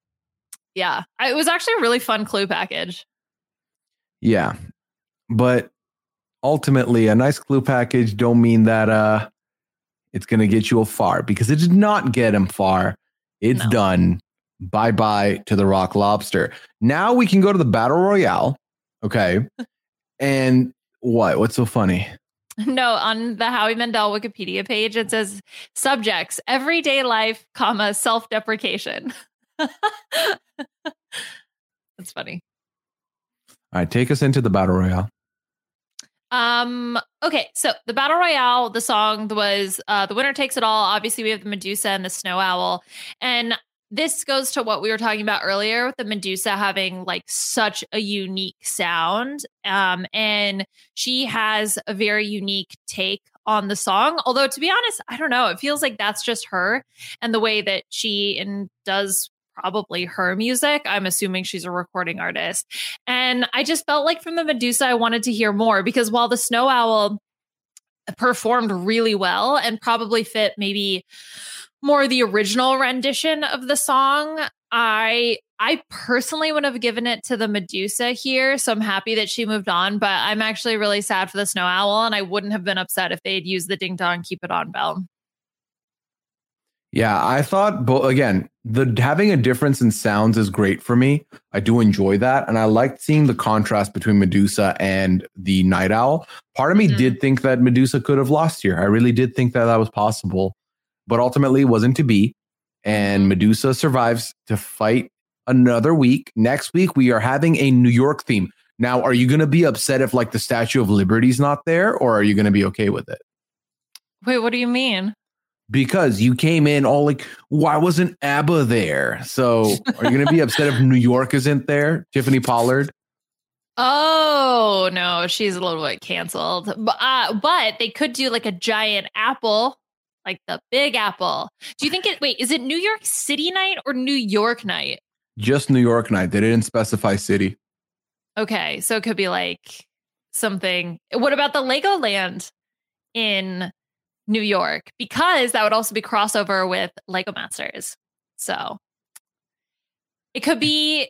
yeah, I, it was actually a really fun clue package. Yeah, but ultimately a nice clue package don't mean that uh, it's going to get you far, because it did not get him far. It's no. done. Bye-bye to the Rock Lobster. Now we can go to the Battle Royale. Okay. And what? What's so funny? No, on the Howie Mandel Wikipedia page, it says subjects, everyday life, comma, self-deprecation. That's funny. All right, take us into the Battle Royale. Um. Okay, so the Battle Royale, the song was uh, The Winner Takes It All. Obviously, we have the Medusa and the Snow Owl. And this goes to what we were talking about earlier with the Medusa having like such a unique sound. Um, and she has a very unique take on the song. Although, to be honest, I don't know. It feels like that's just her and the way that she and does probably her music. I'm assuming she's a recording artist. And I just felt like from the Medusa, I wanted to hear more because while the Snow Owl performed really well and probably fit maybe more the original rendition of the song, I I personally would have given it to the Medusa here. So I'm happy that she moved on, but I'm actually really sad for the Snow Owl, and I wouldn't have been upset if they'd used the Ding Dong Keep It On bell. Yeah, I thought, but again, the having a difference in sounds is great for me. I do enjoy that, and I liked seeing the contrast between Medusa and the Night Owl. Part of me mm-hmm. did think that Medusa could have lost here. I really did think that that was possible, but ultimately it wasn't to be. And Medusa survives to fight another week. Next week, we are having a New York theme. Now, are you going to be upset if like the Statue of Liberty's not there, or are you going to be okay with it? Wait, what do you mean? Because you came in all like, why wasn't ABBA there? So are you going to be upset if New York isn't there? Tiffany Pollard? Oh, no, she's a little bit canceled. But, uh, but they could do like a giant apple, like the Big Apple. Do you think it, wait, is it New York City night or New York night? Just New York night. They didn't specify city. Okay, so it could be like something. What about the Legoland in New York? Because that would also be crossover with Lego Masters. So it could be,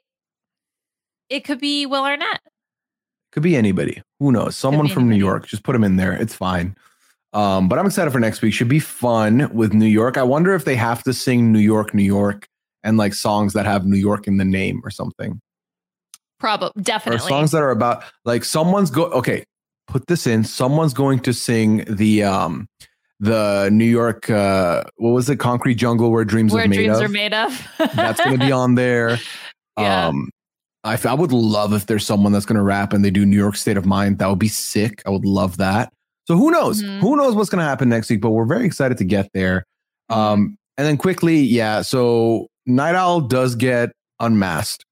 it could be Will Arnett. Could be anybody. Who knows? Someone from anybody. New York. Just put them in there. It's fine. Um, but I'm excited for next week. Should be fun with New York. I wonder if they have to sing New York, New York, and like songs that have New York in the name or something. Probably, definitely. Or songs that are about like someone's go. Okay, put this in. Someone's going to sing the um the New York. Uh, what was it? Concrete Jungle, where dreams where are made dreams of. are made of. That's going to be on there. Yeah. Um, I I would love if there's someone that's going to rap and they do New York State of Mind. That would be sick. I would love that. So who knows? Mm-hmm. Who knows what's going to happen next week? But we're very excited to get there. Um, and then quickly, yeah. So Night Owl does get unmasked,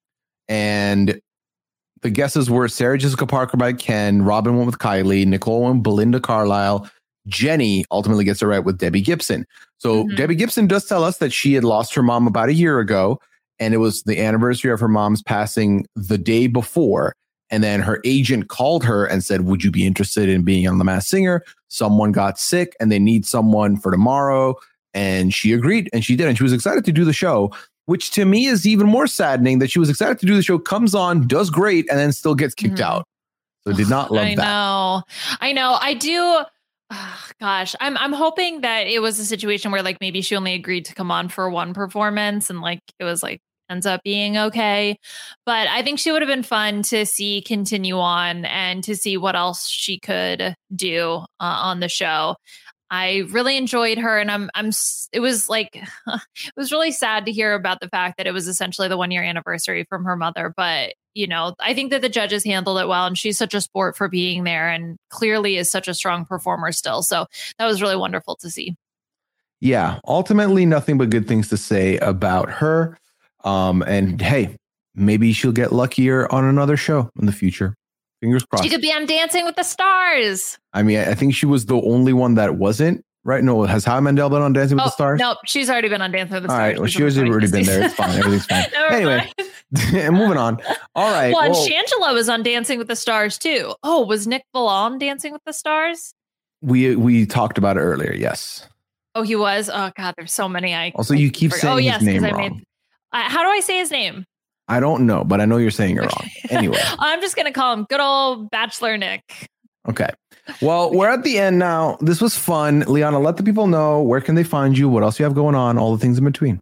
and the guesses were Sarah Jessica Parker by Ken, Robin went with Kylie, Nicole went with Belinda Carlisle, Jenny ultimately gets it right with Debbie Gibson. So mm-hmm. Debbie Gibson does tell us that she had lost her mom about a year ago, and it was the anniversary of her mom's passing the day before. And then her agent called her and said, would you be interested in being on The Masked Singer? Someone got sick and they need someone for tomorrow. And she agreed, and she did. And she was excited to do the show, which to me is even more saddening that she was excited to do the show, comes on, does great, and then still gets kicked mm-hmm. out. So did not love I that. I know. I know. I do. Oh, gosh, I'm I'm hoping that it was a situation where like maybe she only agreed to come on for one performance and like it was like ends up being okay. But I think she would have been fun to see continue on and to see what else she could do uh, on the show. I really enjoyed her, and I'm I'm it was like it was really sad to hear about the fact that it was essentially the one year anniversary from her mother. But you know, I think that the judges handled it well, and she's such a sport for being there, and clearly is such a strong performer still. So that was really wonderful to see. Yeah, ultimately, nothing but good things to say about her. Um, and hey, maybe she'll get luckier on another show in the future. Fingers crossed. She could be on Dancing with the Stars. I mean, I think she was the only one that wasn't, right? No, has Howie Mandel been on Dancing with oh, the Stars? No, she's already been on Dancing with the All Stars. right, well, she was already been there. It's fine. Everything's fine. Anyway, moving on. All right. Well, and well, Shangela was on Dancing with the Stars too. Oh, was Nick Vallon Dancing with the Stars? We we talked about it earlier. Yes. Oh, he was. Oh God, there's so many. I also you keep saying oh, yes, his name I wrong. Made, uh, how do I say his name? I don't know, but I know you're saying it wrong. Anyway, I'm just gonna call him good old Bachelor Nick. Okay. Well, we're at the end now. This was fun. Liana, let the people know where can they find you, what else you have going on, all the things in between.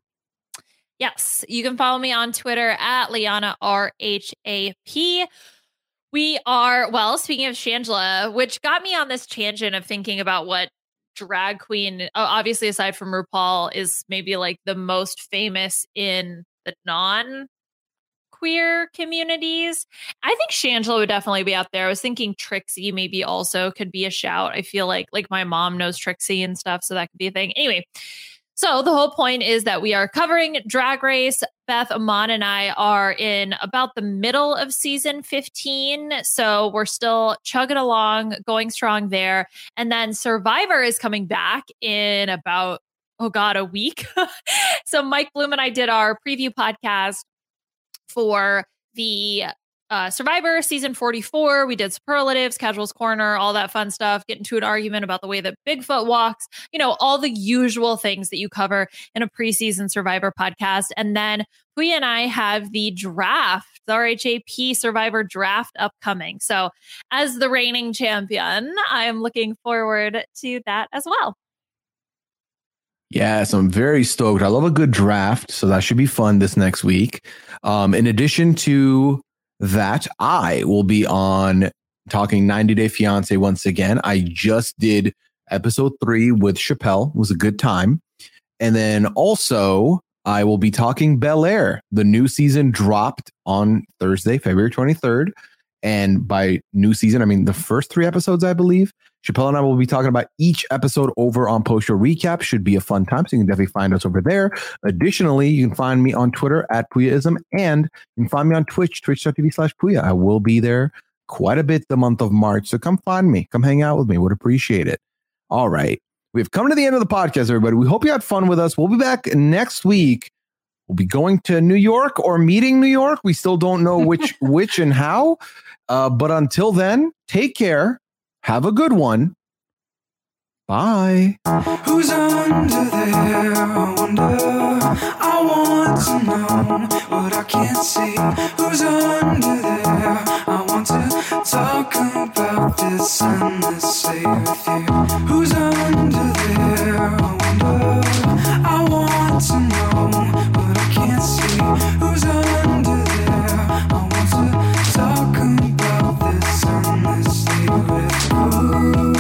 Yes, you can follow me on Twitter at Liana R H A P. We are, well, speaking of Shangela, which got me on this tangent of thinking about what drag queen, obviously aside from RuPaul, is maybe like the most famous in the non queer communities. I think Shangela would definitely be out there. I was thinking Trixie maybe also could be a shout. I feel like like my mom knows Trixie and stuff, so that could be a thing. Anyway, So the whole point is that we are covering Drag Race. Beth, Amon, and I are in about the middle of season fifteen. So we're still chugging along, going strong there. And then Survivor is coming back in about, oh God, a week. So Mike Bloom and I did our preview podcast for the Uh, Survivor season forty-four. We did superlatives, casuals corner, all that fun stuff, get into an argument about the way that Bigfoot walks, you know, all the usual things that you cover in a preseason Survivor podcast. And then Puya and I have the draft, the R H A P Survivor draft upcoming. So as the reigning champion, I am looking forward to that as well. Yes, I'm very stoked. I love a good draft, so that should be fun this next week. Um, in addition to that, I will be on talking ninety Day Fiancé once again. I just did episode three with Chappelle. It was a good time. And then also I will be talking Bel Air. The new season dropped on Thursday, February twenty-third. And by new season, I mean the first three episodes, I believe. Chappelle and I will be talking about each episode over on Post Show Recap. Should be a fun time, so you can definitely find us over there. Additionally, you can find me on Twitter at Puyaism, and you can find me on Twitch, twitch.tv slash Puya. I will be there quite a bit the month of March, so come find me. Come hang out with me. Would appreciate it. All right. We've come to the end of the podcast, everybody. We hope you had fun with us. We'll be back next week. We'll be going to New York or meeting New York. We still don't know which, which and how. Uh, but until then, take care. Have a good one. Bye. Who's under there? I wonder. I want to know what I can't see. Who's under there? I want to talk about this endlessly with you. Who's under there? I wonder. I want to know what I can't see. Who's under there? I want to talk about this endlessly with you.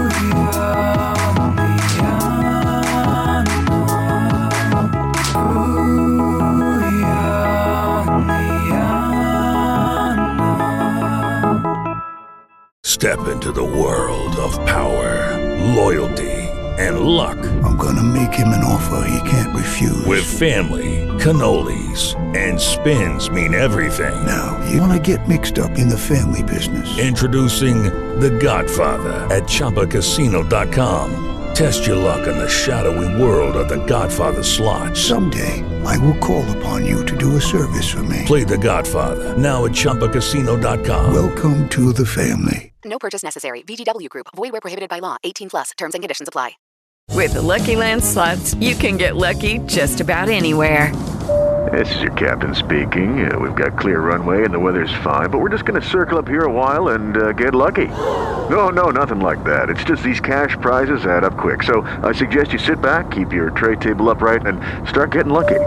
Step into the world of power, loyalty, and luck. I'm gonna make him an offer he can't refuse. With family, cannolis, and spins mean everything. Now, you wanna get mixed up in the family business. Introducing The Godfather at Chumba Casino dot com. Test your luck in the shadowy world of The Godfather slot. Someday, I will call upon you to do a service for me. Play The Godfather, now at Chumba Casino dot com. Welcome to the family. No purchase necessary. V G W Group. Void where prohibited by law. eighteen plus. Terms and conditions apply. With the Lucky Land Slots, you can get lucky just about anywhere. This is your captain speaking. Uh, we've got clear runway and the weather's fine, but we're just going to circle up here a while and uh, get lucky. No, no, nothing like that. It's just these cash prizes add up quick. So I suggest you sit back, keep your tray table upright, and start getting lucky.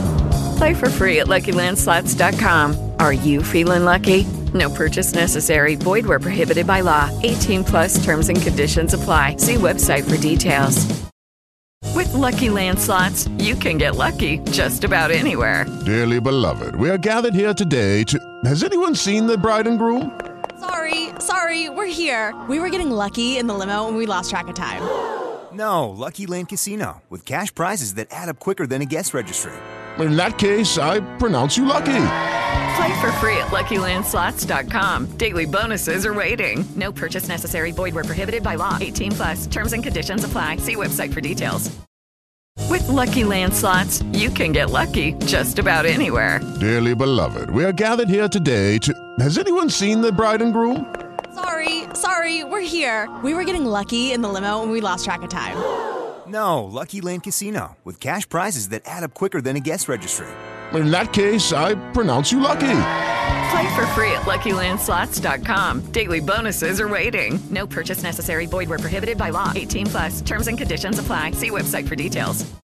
Play for free at Lucky Land Slots dot com. Are you feeling lucky? No purchase necessary. Void where prohibited by law. eighteen plus terms and conditions apply. See website for details. With Lucky Land Slots, you can get lucky just about anywhere. Dearly beloved, we are gathered here today to... Has anyone seen the bride and groom? Sorry, sorry, we're here. We were getting lucky in the limo and we lost track of time. No, Lucky Land Casino, with cash prizes that add up quicker than a guest registry. In that case, I pronounce you lucky. Play for free at Lucky Land Slots dot com. Daily bonuses are waiting. No purchase necessary. Void where prohibited by law. eighteen plus. Terms and conditions apply. See website for details. With Lucky Land Slots, you can get lucky just about anywhere. Dearly beloved, we are gathered here today to... Has anyone seen the bride and groom? Sorry, sorry, we're here. We were getting lucky in the limo and we lost track of time. No, Lucky Land Casino, with cash prizes that add up quicker than a guest registry. In that case, I pronounce you lucky. Play for free at Lucky Land Slots dot com. Daily bonuses are waiting. No purchase necessary. Void where prohibited by law. eighteen plus. Terms and conditions apply. See website for details.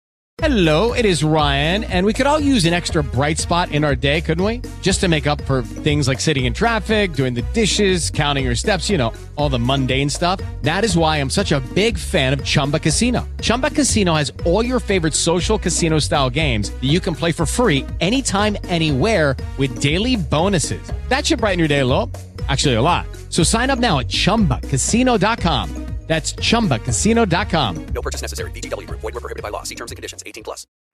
Hello, it is Ryan, and we could all use an extra bright spot in our day, couldn't we? Just to make up for things like sitting in traffic, doing the dishes, counting your steps, you know, all the mundane stuff. That is why I'm such a big fan of Chumba Casino. Chumba Casino has all your favorite social casino-style games that you can play for free anytime, anywhere with daily bonuses. That should brighten your day a little. Actually, a lot. So sign up now at Chumba Casino dot com. That's chumba casino dot com. No purchase necessary. V G W Group. Void where prohibited by law. See terms and conditions. eighteen plus.